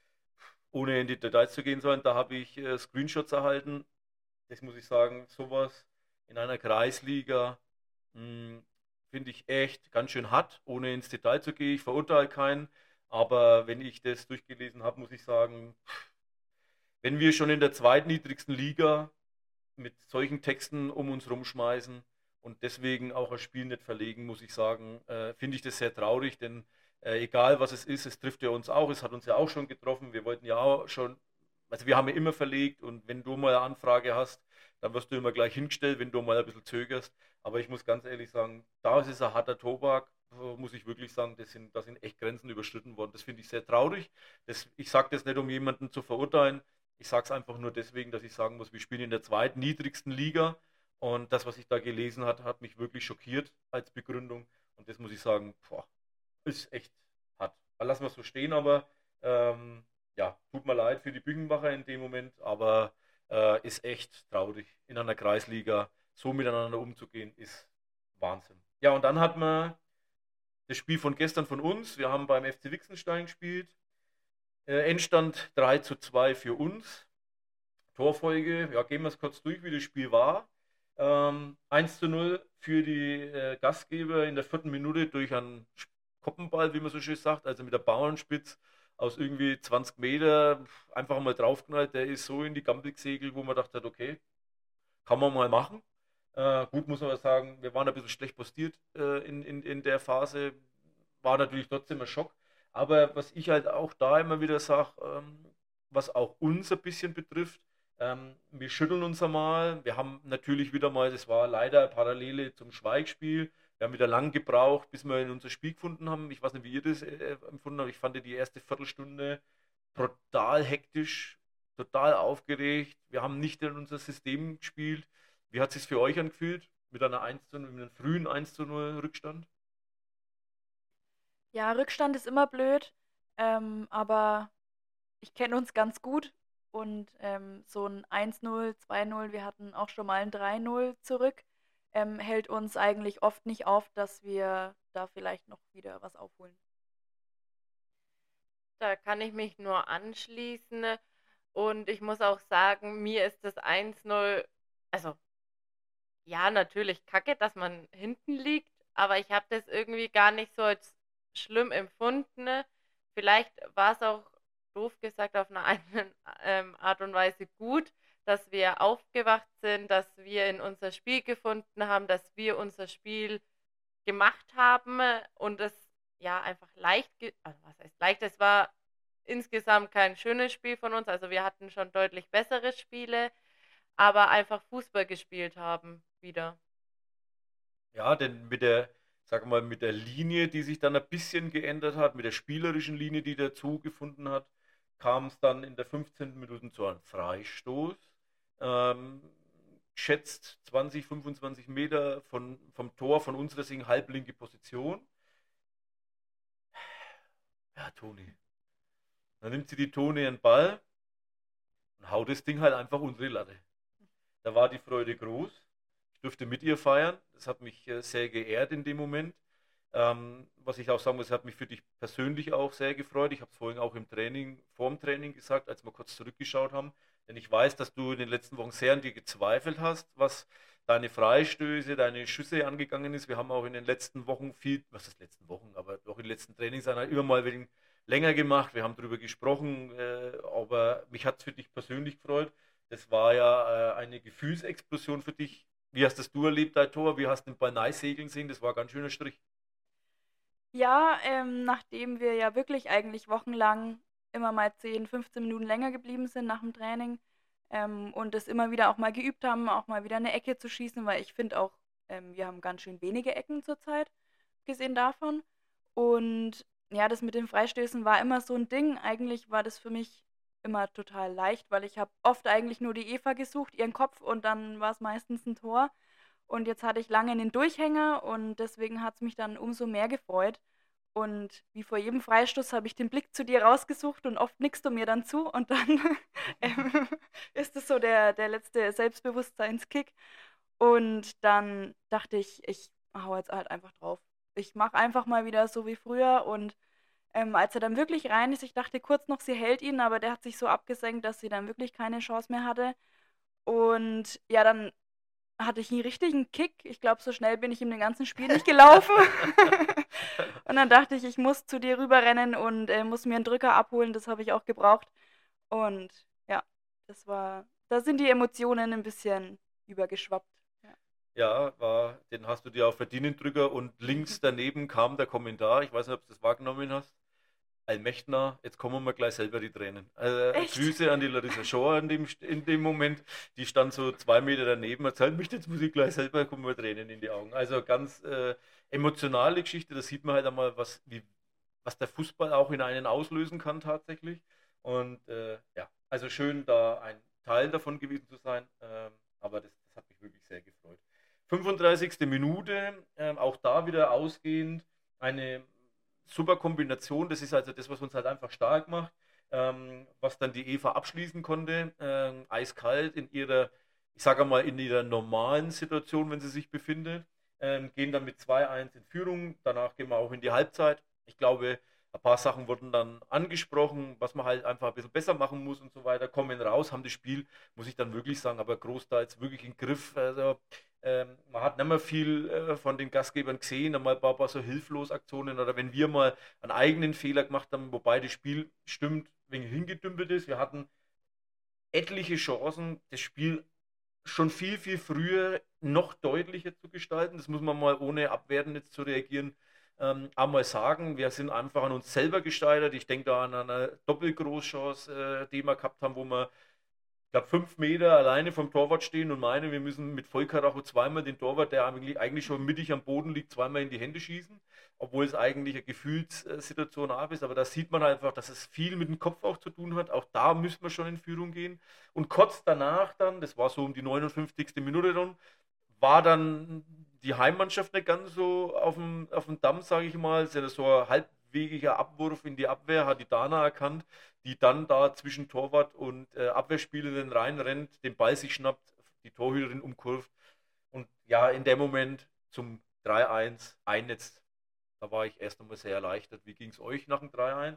S1: ohne in die Details zu gehen sollen, da habe ich äh, Screenshots erhalten. Das muss ich sagen, sowas in einer Kreisliga mh, finde ich echt ganz schön hart, ohne ins Detail zu gehen. Ich verurteile keinen, aber wenn ich das durchgelesen habe, muss ich sagen, wenn wir schon in der zweitniedrigsten Liga mit solchen Texten um uns rumschmeißen und deswegen auch das Spiel nicht verlegen, muss ich sagen, äh, finde ich das sehr traurig, denn äh, egal was es ist, es trifft ja uns auch, es hat uns ja auch schon getroffen, wir wollten ja auch schon, also wir haben ja immer verlegt und wenn du mal eine Anfrage hast, dann wirst du immer gleich hingestellt, wenn du mal ein bisschen zögerst, aber ich muss ganz ehrlich sagen, da ist es ein harter Tobak, äh, muss ich wirklich sagen, das sind, da sind echt Grenzen überschritten worden, das finde ich sehr traurig, das, ich sage das nicht, um jemanden zu verurteilen, ich sage es einfach nur deswegen, dass ich sagen muss, wir spielen in der zweiten niedrigsten Liga und das, was ich da gelesen habe, hat mich wirklich schockiert als Begründung. Und das muss ich sagen, boah, ist echt hart. Lassen wir es so stehen, aber ähm, ja, tut mir leid für die Büchenbacher in dem Moment, aber äh, ist echt traurig. In einer Kreisliga so miteinander umzugehen, ist Wahnsinn. Ja, und dann hat man das Spiel von gestern von uns. Wir haben beim F C Wixenstein gespielt. Äh, Endstand drei zu zwei für uns. Torfolge, ja, gehen wir es kurz durch, wie das Spiel war. Ähm, eins zu null für die äh, Gastgeber in der vierten Minute durch einen Koppenball, wie man so schön sagt, also mit der Bauernspitz aus irgendwie zwanzig Meter einfach mal draufknallt. Der ist so in die Gampel gesegelt, wo man dachte, okay, kann man mal machen. Äh, gut, muss man aber sagen, wir waren ein bisschen schlecht postiert äh, in, in, in der Phase. War natürlich trotzdem ein Schock. Aber was ich halt auch da immer wieder sage, ähm, was auch uns ein bisschen betrifft, ähm, wir schütteln uns einmal. Wir haben natürlich wieder mal, das war leider Parallele zum Schweigspiel. Wir haben wieder lang gebraucht, bis wir in unser Spiel gefunden haben. Ich weiß nicht, wie ihr das äh, empfunden habt. Ich fand die erste Viertelstunde brutal hektisch, total aufgeregt. Wir haben nicht in unser System gespielt. Wie hat es sich für euch angefühlt? Mit einer eins zu null, mit einem frühen eins zu null Rückstand?
S2: Ja, Rückstand ist immer blöd, ähm, aber ich kenne uns ganz gut und ähm, so ein eins null, zwei null, wir hatten auch schon mal ein drei null zurück, ähm, hält uns eigentlich oft nicht auf, dass wir da vielleicht noch wieder was aufholen.
S3: Da kann ich mich nur anschließen. Und ich muss auch sagen, mir ist das eins null, also ja, natürlich kacke, dass man hinten liegt, aber ich habe das irgendwie gar nicht so als schlimm empfunden. Vielleicht war es auch, doof gesagt, auf eine einen, ähm, Art und Weise gut, dass wir aufgewacht sind, dass wir in unser Spiel gefunden haben, dass wir unser Spiel gemacht haben und es ja einfach leicht, ge also was heißt leicht, es war insgesamt kein schönes Spiel von uns, also wir hatten schon deutlich bessere Spiele, aber einfach Fußball gespielt haben wieder.
S1: Ja, denn mit der, sag mal, mit der Linie, die sich dann ein bisschen geändert hat, mit der spielerischen Linie, die dazu gefunden hat, kam es dann in der fünfzehnten Minute zu einem Freistoß. Ähm, Schätzt zwanzig, fünfundzwanzig Meter von, vom Tor von uns, deswegen halblinke Position. Ja, Toni. Dann nimmt sie die Toni ihren Ball und haut das Ding halt einfach unter die Latte. Da war die Freude groß. Ich durfte mit ihr feiern. Das hat mich äh, sehr geehrt in dem Moment. Ähm, was ich auch sagen muss, hat mich für dich persönlich auch sehr gefreut. Ich habe es vorhin auch im Training, vorm Training gesagt, als wir kurz zurückgeschaut haben. Denn ich weiß, dass du in den letzten Wochen sehr an dir gezweifelt hast, was deine Freistöße, deine Schüsse angegangen ist. Wir haben auch in den letzten Wochen viel, was ist letzten Wochen, aber auch in den letzten Trainingseinheiten immer mal wegen länger gemacht. Wir haben darüber gesprochen, äh, aber mich hat es für dich persönlich gefreut. Das war ja äh, eine Gefühlsexplosion für dich. Wie hast das du erlebt, dein Tor? Wie hast du den Ball nice segeln sehen? Das war ein ganz schöner Strich.
S2: Ja, ähm, nachdem wir ja wirklich eigentlich wochenlang immer mal zehn, fünfzehn Minuten länger geblieben sind nach dem Training ähm, und das immer wieder auch mal geübt haben, auch mal wieder eine Ecke zu schießen, weil ich finde auch, ähm, wir haben ganz schön wenige Ecken zurzeit, gesehen davon. Und ja, das mit den Freistößen war immer so ein Ding. Eigentlich war das für mich immer total leicht, weil ich habe oft eigentlich nur die Eva gesucht, ihren Kopf und dann war es meistens ein Tor. Und jetzt hatte ich lange einen Durchhänger und deswegen hat es mich dann umso mehr gefreut. Und wie vor jedem Freistoß habe ich den Blick zu dir rausgesucht und oft nickst du mir dann zu und dann ähm, ist es so der, der letzte Selbstbewusstseinskick. Und dann dachte ich, ich hau jetzt halt einfach drauf. Ich mache einfach mal wieder so wie früher und ähm, als er dann wirklich rein ist, ich dachte kurz noch, sie hält ihn, aber der hat sich so abgesenkt, dass sie dann wirklich keine Chance mehr hatte. Und ja, dann hatte ich einen richtigen Kick. Ich glaube, so schnell bin ich im ganzen Spiel nicht gelaufen. Und dann dachte ich, ich muss zu dir rüberrennen und äh, muss mir einen Drücker abholen. Das habe ich auch gebraucht. Und ja, das war, da sind die Emotionen ein bisschen übergeschwappt. Ja.
S1: Ja, war, den hast du dir auch verdienen, Drücker. Und links daneben kam der Kommentar, ich weiß nicht, ob du das wahrgenommen hast. Allmächtner, jetzt kommen wir gleich selber die Tränen. Also,
S2: Echt?
S1: Grüße an die Larissa Schor in dem, in dem Moment. Die stand so zwei Meter daneben, erzählt mich, jetzt muss ich gleich selber, kommen mir Tränen in die Augen. Also ganz äh, emotionale Geschichte, da sieht man halt einmal, was, wie, was der Fußball auch in einen auslösen kann tatsächlich. Und äh, ja, also schön, da ein Teil davon gewesen zu sein. Ähm, aber das, das hat mich wirklich sehr gefreut. fünfunddreißigste Minute, ähm, auch da wieder ausgehend eine super Kombination. Das ist also das, was uns halt einfach stark macht, ähm, was dann die Eva abschließen konnte, ähm, eiskalt in ihrer, ich sage mal, in ihrer normalen Situation, wenn sie sich befindet, ähm, gehen dann mit zwei eins in Führung, danach gehen wir auch in die Halbzeit. Ich glaube, ein paar Sachen wurden dann angesprochen, was man halt einfach ein bisschen besser machen muss und so weiter, kommen raus, haben das Spiel, muss ich dann wirklich sagen, aber großteils wirklich im Griff. Also ähm, man hat nicht mehr viel äh, von den Gastgebern gesehen, einmal ein paar, paar so Hilflosaktionen oder wenn wir mal einen eigenen Fehler gemacht haben, wobei das Spiel stimmt, wegen hingedümpelt ist. Wir hatten etliche Chancen, das Spiel schon viel, viel früher noch deutlicher zu gestalten. Das muss man mal ohne abwertend jetzt zu reagieren ähm, einmal sagen. Wir sind einfach an uns selber gescheitert. Ich denke da an eine Doppelgroßchance, äh, die wir gehabt haben, wo wir ich glaube, fünf Meter alleine vom Torwart stehen und meinen, wir müssen mit Vollkaracho zweimal den Torwart, der eigentlich, eigentlich schon mittig am Boden liegt, zweimal in die Hände schießen, obwohl es eigentlich eine Gefühlssituation ab ist. Aber da sieht man einfach, dass es viel mit dem Kopf auch zu tun hat. Auch da müssen wir schon in Führung gehen. Und kurz danach dann, das war so um die neunundfünfzigste Minute dann, war dann die Heimmannschaft nicht ganz so auf dem, auf dem Damm, sage ich mal. Es ist ja so ein halbwegiger Abwurf in die Abwehr, hat die Dana erkannt, die dann da zwischen Torwart und äh, Abwehrspielerin reinrennt, den Ball sich schnappt, die Torhüterin umkurvt und ja, in dem Moment zum drei eins einnetzt. Da war ich erst einmal sehr erleichtert. Wie ging es euch nach dem drei eins?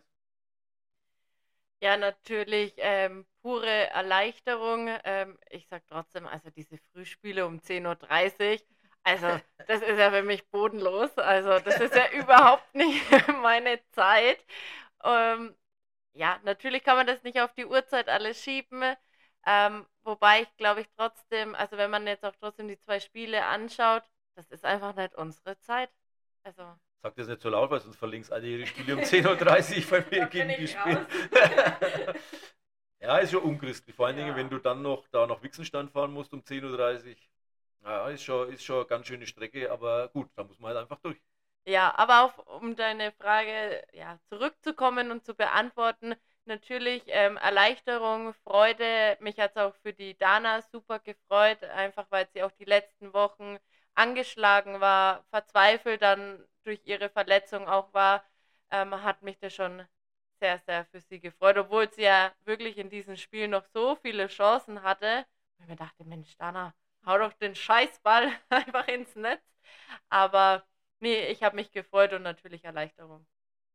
S3: Ja, natürlich ähm, pure Erleichterung. Ähm, ich sag trotzdem, also diese Frühspiele um zehn Uhr dreißig, also das ist ja für mich bodenlos. Also das ist ja überhaupt nicht meine Zeit. Ähm, ja, natürlich kann man das nicht auf die Uhrzeit alles schieben. Ähm, wobei ich glaube ich trotzdem, also wenn man jetzt auch trotzdem die zwei Spiele anschaut, das ist einfach nicht unsere Zeit. Also
S1: Sag das nicht so laut, weil sonst verlinks alle ihre Spiele um zehn Uhr dreißig bei mir
S3: Da bin
S1: gegen
S3: ich
S1: die Spiele.
S3: raus.
S1: Ja, ist schon unchristlich. Vor allen Dingen,
S3: Ja.
S1: wenn du dann noch da nach Wixenstein fahren musst um zehn Uhr dreißig. Ja, ist schon, ist schon eine ganz schöne Strecke, aber gut, da muss man halt einfach durch.
S3: Ja, aber auch um deine Frage ja, zurückzukommen und zu beantworten, natürlich ähm, Erleichterung, Freude. Mich hat es auch für die Dana super gefreut, einfach weil sie auch die letzten Wochen angeschlagen war, verzweifelt dann durch ihre Verletzung auch war, ähm, hat mich das schon sehr, sehr für sie gefreut, obwohl sie ja wirklich in diesem Spiel noch so viele Chancen hatte. Und ich mir dachte, Mensch, Dana, hau doch den Scheißball einfach ins Netz. Aber nee, ich habe mich gefreut und natürlich Erleichterung.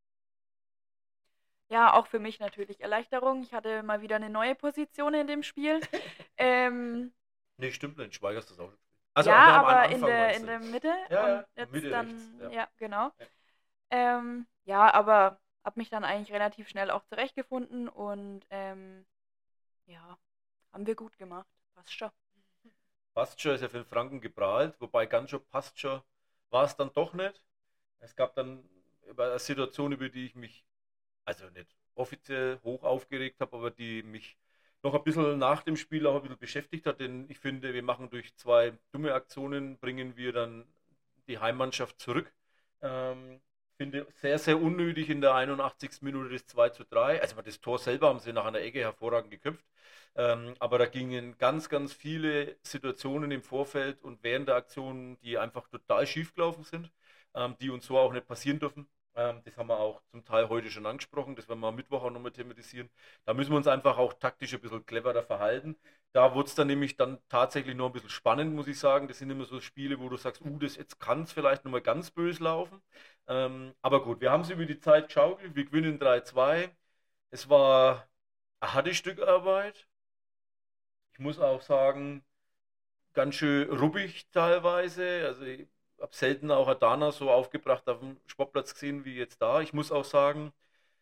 S2: Ja, auch für mich natürlich Erleichterung. Ich hatte mal wieder eine neue Position in dem Spiel. ähm,
S1: Nee, stimmt nicht, Schweigers das auch nicht. Also
S2: ja,
S1: am
S2: aber in
S1: Anfang
S2: der,
S1: meinst
S2: in
S1: du?
S2: der Mitte
S1: Ja, ja,
S2: und jetzt
S1: Mitte
S2: dann,
S1: rechts, ja.
S2: ja, genau.
S1: Ja.
S2: Ähm, ja, aber habe mich dann eigentlich relativ schnell auch zurechtgefunden und ähm, ja, haben wir gut gemacht. Passt schon.
S1: Passt schon, ist ja für den Franken geprahlt, wobei ganz schon passt schon, war es dann doch nicht. Es gab dann über eine Situation, über die ich mich, also nicht offiziell hoch aufgeregt habe, aber die mich noch ein bisschen nach dem Spiel auch ein bisschen beschäftigt hat, denn ich finde, wir machen durch zwei dumme Aktionen, bringen wir dann die Heimmannschaft zurück. Ähm, finde sehr, sehr unnötig in der einundachtzigsten Minute das zwei zu drei. Also das Tor selber haben sie nach einer Ecke hervorragend geköpft. Ähm, aber da gingen ganz, ganz viele Situationen im Vorfeld und während der Aktion, die einfach total schief gelaufen sind, ähm, die uns so auch nicht passieren dürfen. Ähm, das haben wir auch zum Teil heute schon angesprochen, das werden wir am Mittwoch auch nochmal thematisieren. Da müssen wir uns einfach auch taktisch ein bisschen cleverer verhalten. Da wurde es dann nämlich dann tatsächlich noch ein bisschen spannend, muss ich sagen. Das sind immer so Spiele, wo du sagst, uh, das jetzt kann es vielleicht nochmal ganz böse laufen. Ähm, aber gut, wir haben es über die Zeit geschaukelt, wir gewinnen drei zwei. Es war eine harte Stückarbeit. Ich muss auch sagen, ganz schön ruppig teilweise. Also ich habe selten auch Adana so aufgebracht auf dem Sportplatz gesehen wie jetzt da. Ich muss auch sagen,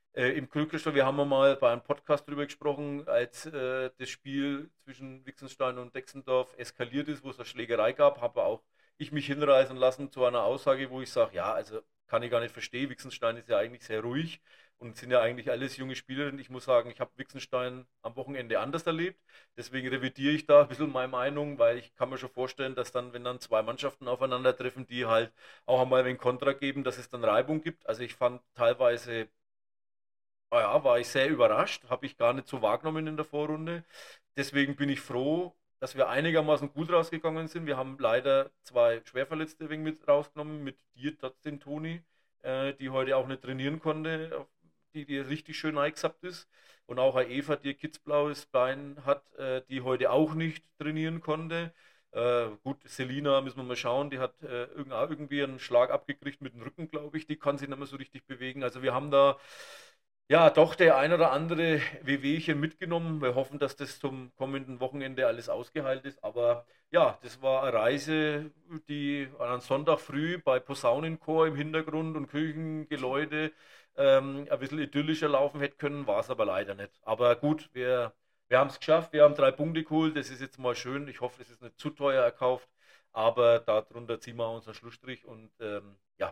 S1: Äh, Im Glücklichsten, wir haben mal bei einem Podcast drüber gesprochen, als äh, das Spiel zwischen Wixenstein und Dexendorf eskaliert ist, wo es eine Schlägerei gab, habe auch ich mich hinreißen lassen zu einer Aussage, wo ich sage, ja, also kann ich gar nicht verstehen, Wixenstein ist ja eigentlich sehr ruhig und sind ja eigentlich alles junge Spielerinnen. Ich muss sagen, ich habe Wixenstein am Wochenende anders erlebt, deswegen revidiere ich da ein bisschen meine Meinung, weil ich kann mir schon vorstellen, dass dann, wenn dann zwei Mannschaften aufeinandertreffen, die halt auch einmal ein Kontra geben, dass es dann Reibung gibt. Also ich fand teilweise Ah ja, war ich sehr überrascht, habe ich gar nicht so wahrgenommen in der Vorrunde. Deswegen bin ich froh, dass wir einigermaßen gut rausgegangen sind. Wir haben leider zwei Schwerverletzte wegen mit rausgenommen, mit dir trotzdem Toni, äh, die heute auch nicht trainieren konnte, auf- die, die richtig schön eingesappt ist. Und auch eine Eva, die ein kitzblaues Bein hat, äh, die heute auch nicht trainieren konnte. Äh, gut, Selina müssen wir mal schauen, die hat äh, irgend- auch irgendwie einen Schlag abgekriegt mit dem Rücken, glaube ich. Die kann sich nicht mehr so richtig bewegen. Also wir haben da ja, doch der ein oder andere Wehwehchen mitgenommen. Wir hoffen, dass das zum kommenden Wochenende alles ausgeheilt ist. Aber ja, das war eine Reise, die an Sonntag früh bei Posaunenchor im Hintergrund und Kirchengeläute ähm, ein bisschen idyllischer laufen hätte können, war es aber leider nicht. Aber gut, wir, wir haben es geschafft, wir haben drei Punkte geholt, das ist jetzt mal schön. Ich hoffe, es ist nicht zu teuer erkauft, aber darunter ziehen wir unseren Schlussstrich und ähm, ja,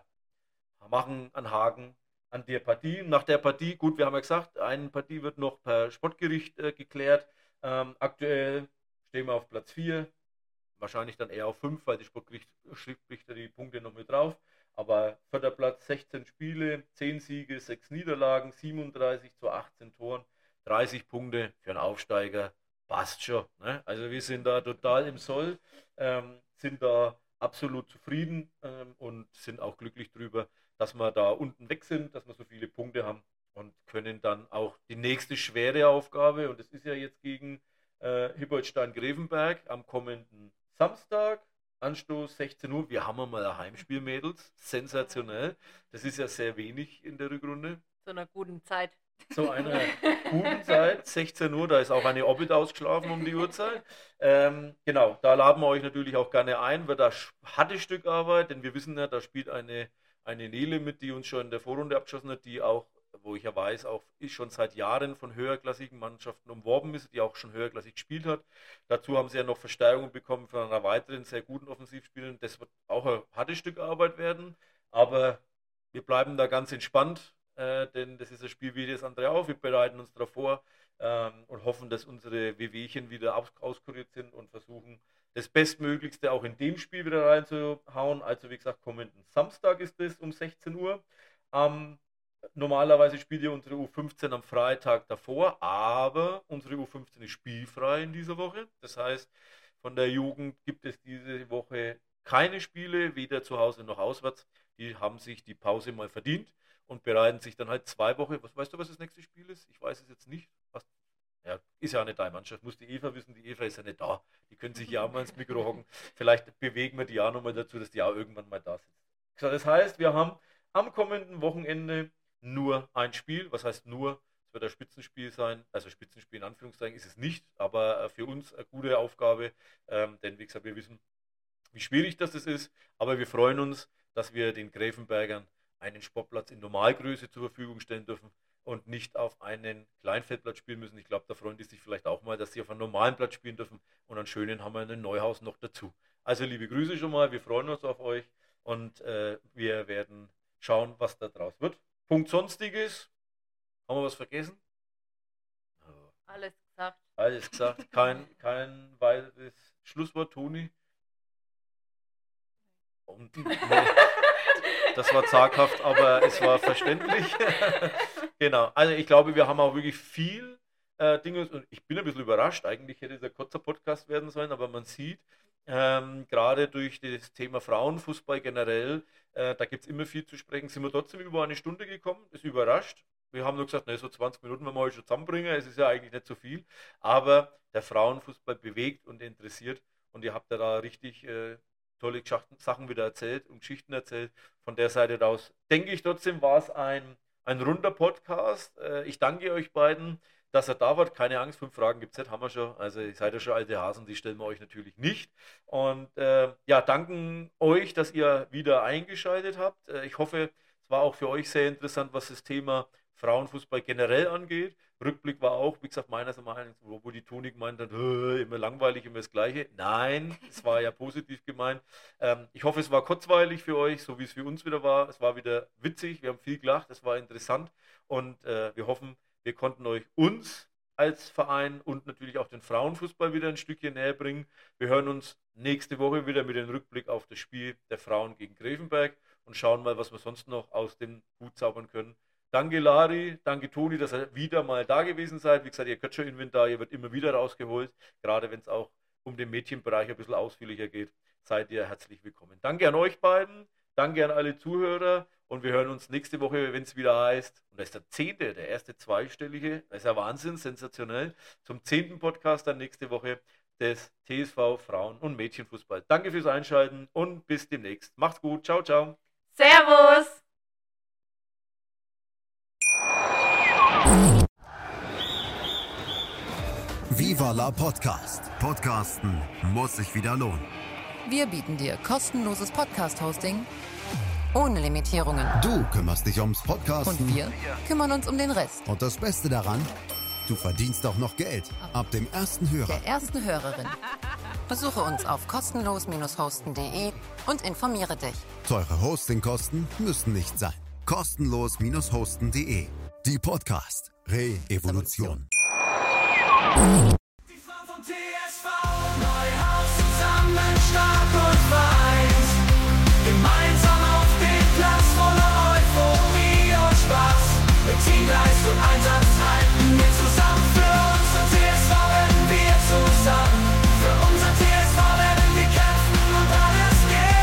S1: machen einen Haken an der Partie. Nach der Partie, gut, wir haben ja gesagt, eine Partie wird noch per Sportgericht äh, geklärt. Ähm, aktuell stehen wir auf Platz vier, wahrscheinlich dann eher auf fünf, weil die Sportgericht schriftlich die Punkte noch mit drauf. Aber vierter Platz, sechzehn Spiele, zehn Siege, sechs Niederlagen, siebenunddreißig zu achtzehn Toren, dreißig Punkte für einen Aufsteiger. Passt schon. Ne? Also wir sind da total im Soll, ähm, sind da absolut zufrieden ähm, und sind auch glücklich drüber, dass wir da unten weg sind, dass wir so viele Punkte haben und können dann auch die nächste schwere Aufgabe, und das ist ja jetzt gegen äh, Hibolstein-Grevenberg am kommenden Samstag, Anstoß sechzehn Uhr. Wir haben mal ein Heimspiel, Mädels. Sensationell. Das ist ja sehr wenig in der Rückrunde.
S3: Zu einer guten Zeit.
S1: Zu einer guten Zeit, sechzehn Uhr, da ist auch eine Orbit ausgeschlafen um die Uhrzeit. Ähm, genau, da laden wir euch natürlich auch gerne ein, wird da harte Stück Arbeit, denn wir wissen ja, da spielt eine, eine Nele mit, die uns schon in der Vorrunde abgeschossen hat, die auch, wo ich ja weiß, auch ist schon seit Jahren von höherklassigen Mannschaften umworben ist, die auch schon höherklassig gespielt hat. Dazu haben sie ja noch Verstärkung bekommen von einer weiteren sehr guten Offensivspielerin. Das wird auch ein hartes Stück Arbeit werden, aber wir bleiben da ganz entspannt, äh, denn das ist ein Spiel wie das andere auch. Wir bereiten uns darauf vor ähm, und hoffen, dass unsere Wehwehchen wieder aus auskuriert sind und versuchen, das Bestmöglichste auch in dem Spiel wieder reinzuhauen. Also wie gesagt, kommenden Samstag ist es um sechzehn Uhr. Ähm, normalerweise spielt ja unsere U fünfzehn am Freitag davor, aber unsere U fünfzehn ist spielfrei in dieser Woche. Das heißt, von der Jugend gibt es diese Woche keine Spiele, weder zu Hause noch auswärts. Die haben sich die Pause mal verdient und bereiten sich dann halt zwei Wochen. Was, weißt du, was das nächste Spiel ist? Ich weiß es jetzt nicht. Was, ja, ist ja auch nicht deine Mannschaft. Muss die Eva wissen. Die Eva ist ja nicht da. Die können sich ja auch mal ins Mikro hocken. Vielleicht bewegen wir die auch nochmal dazu, dass die auch irgendwann mal da sind. So, das heißt, wir haben am kommenden Wochenende nur ein Spiel. Was heißt nur? Es wird ein Spitzenspiel sein. Also Spitzenspiel in Anführungszeichen ist es nicht, aber äh, für uns eine gute Aufgabe. Ähm, denn wie gesagt, wir wissen, wie schwierig das ist. Aber wir freuen uns, dass wir den Gräfenbergern einen Sportplatz in Normalgröße zur Verfügung stellen dürfen und nicht auf einen Kleinfeldplatz spielen müssen. Ich glaube, da freuen die sich vielleicht auch mal, dass sie auf einem normalen Platz spielen dürfen und einen schönen haben wir in Neuhaus noch dazu. Also liebe Grüße schon mal, wir freuen uns auf euch und äh, wir werden schauen, was da draus wird. Punkt Sonstiges. Haben wir was vergessen?
S3: Alles gesagt.
S1: Alles gesagt. Kein, kein weiteres Schlusswort, Toni. Und, nee, das war zaghaft, aber es war verständlich. Genau, also ich glaube, wir haben auch wirklich viel äh, Dinge und ich bin ein bisschen überrascht. Eigentlich hätte es ein kurzer Podcast werden sollen, aber man sieht, ähm, gerade durch das Thema Frauenfußball generell, äh, da gibt es immer viel zu sprechen. Sind wir trotzdem über eine Stunde gekommen? Ist überrascht. Wir haben nur gesagt, ne, so zwanzig Minuten wollen wir heute schon zusammenbringen. Es ist ja eigentlich nicht so viel. Aber der Frauenfußball bewegt und interessiert. Und ihr habt ja da richtig äh, tolle Sachen wieder erzählt und Geschichten erzählt. Von der Seite raus denke ich trotzdem, war es ein, ein runder Podcast. Äh, ich danke euch beiden, dass ihr da wart. Keine Angst, fünf Fragen gibt es nicht, haben wir schon. Also ihr seid ja schon alte Hasen, die stellen wir euch natürlich nicht. Und äh, ja, danken euch, dass ihr wieder eingeschaltet habt. Äh, ich hoffe, es war auch für euch sehr interessant, was das Thema Frauenfußball generell angeht. Rückblick war auch, wie gesagt, meiner Meinung, wo, wo die Toni gemeint hat, immer langweilig, immer das Gleiche. Nein, es war ja positiv gemeint. Ähm, ich hoffe, es war kurzweilig für euch, so wie es für uns wieder war. Es war wieder witzig, wir haben viel gelacht, es war interessant und äh, wir hoffen, wir konnten euch uns als Verein und natürlich auch den Frauenfußball wieder ein Stückchen näher bringen. Wir hören uns nächste Woche wieder mit dem Rückblick auf das Spiel der Frauen gegen Grevenberg und schauen mal, was wir sonst noch aus dem Hut zaubern können. Danke Lari, danke Toni, dass ihr wieder mal da gewesen seid. Wie gesagt, ihr könnt schon Inventar, ihr wird immer wieder rausgeholt, gerade wenn es auch um den Mädchenbereich ein bisschen ausführlicher geht. Seid ihr herzlich willkommen. Danke an euch beiden, danke an alle Zuhörer und wir hören uns nächste Woche, wenn es wieder heißt, und das ist der zehnte, der erste zweistellige, das ist ja Wahnsinn, sensationell, zum zehnten Podcast dann nächste Woche des T S V Frauen- und Mädchenfußball. Danke fürs Einschalten und bis demnächst. Macht's gut, ciao, ciao.
S3: Servus!
S4: Viva la Podcast. Podcasten muss sich wieder lohnen.
S5: Wir bieten dir kostenloses Podcast-Hosting ohne Limitierungen.
S4: Du kümmerst dich ums Podcasten.
S5: Und wir kümmern uns um den Rest.
S4: Und das Beste daran, du verdienst auch noch Geld. Ab dem ersten Hörer.
S5: Der ersten Hörerin. Besuche uns auf kostenlos hosten punkt de und informiere dich.
S4: Teure Hostingkosten müssen nicht sein. kostenlos hosten punkt de. Die Podcast Re-Evolution.
S6: Die Frauen vom T S V Neuhaus zusammen stark und vereint. Gemeinsam auf den Platz voller Euphorie und Spaß. Mit Teamgeist und Einsatz halten wir zusammen. Für unseren T S V werden wir zusammen. Für unser T S V werden wir kämpfen und alles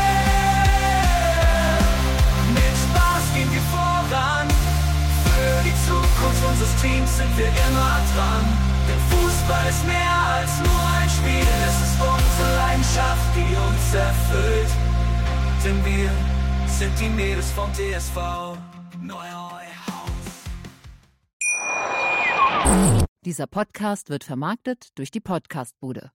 S6: geben. Mit Spaß gehen wir voran. Für die Zukunft unseres Teams sind wir immer dran. Denn Fußball ist mehr als nur ein Spiel. Es ist unsere Leidenschaft, die uns erfüllt. Denn wir sind die Mädels vom T S V Neuhaus.
S5: Dieser Podcast wird vermarktet durch die Podcastbude.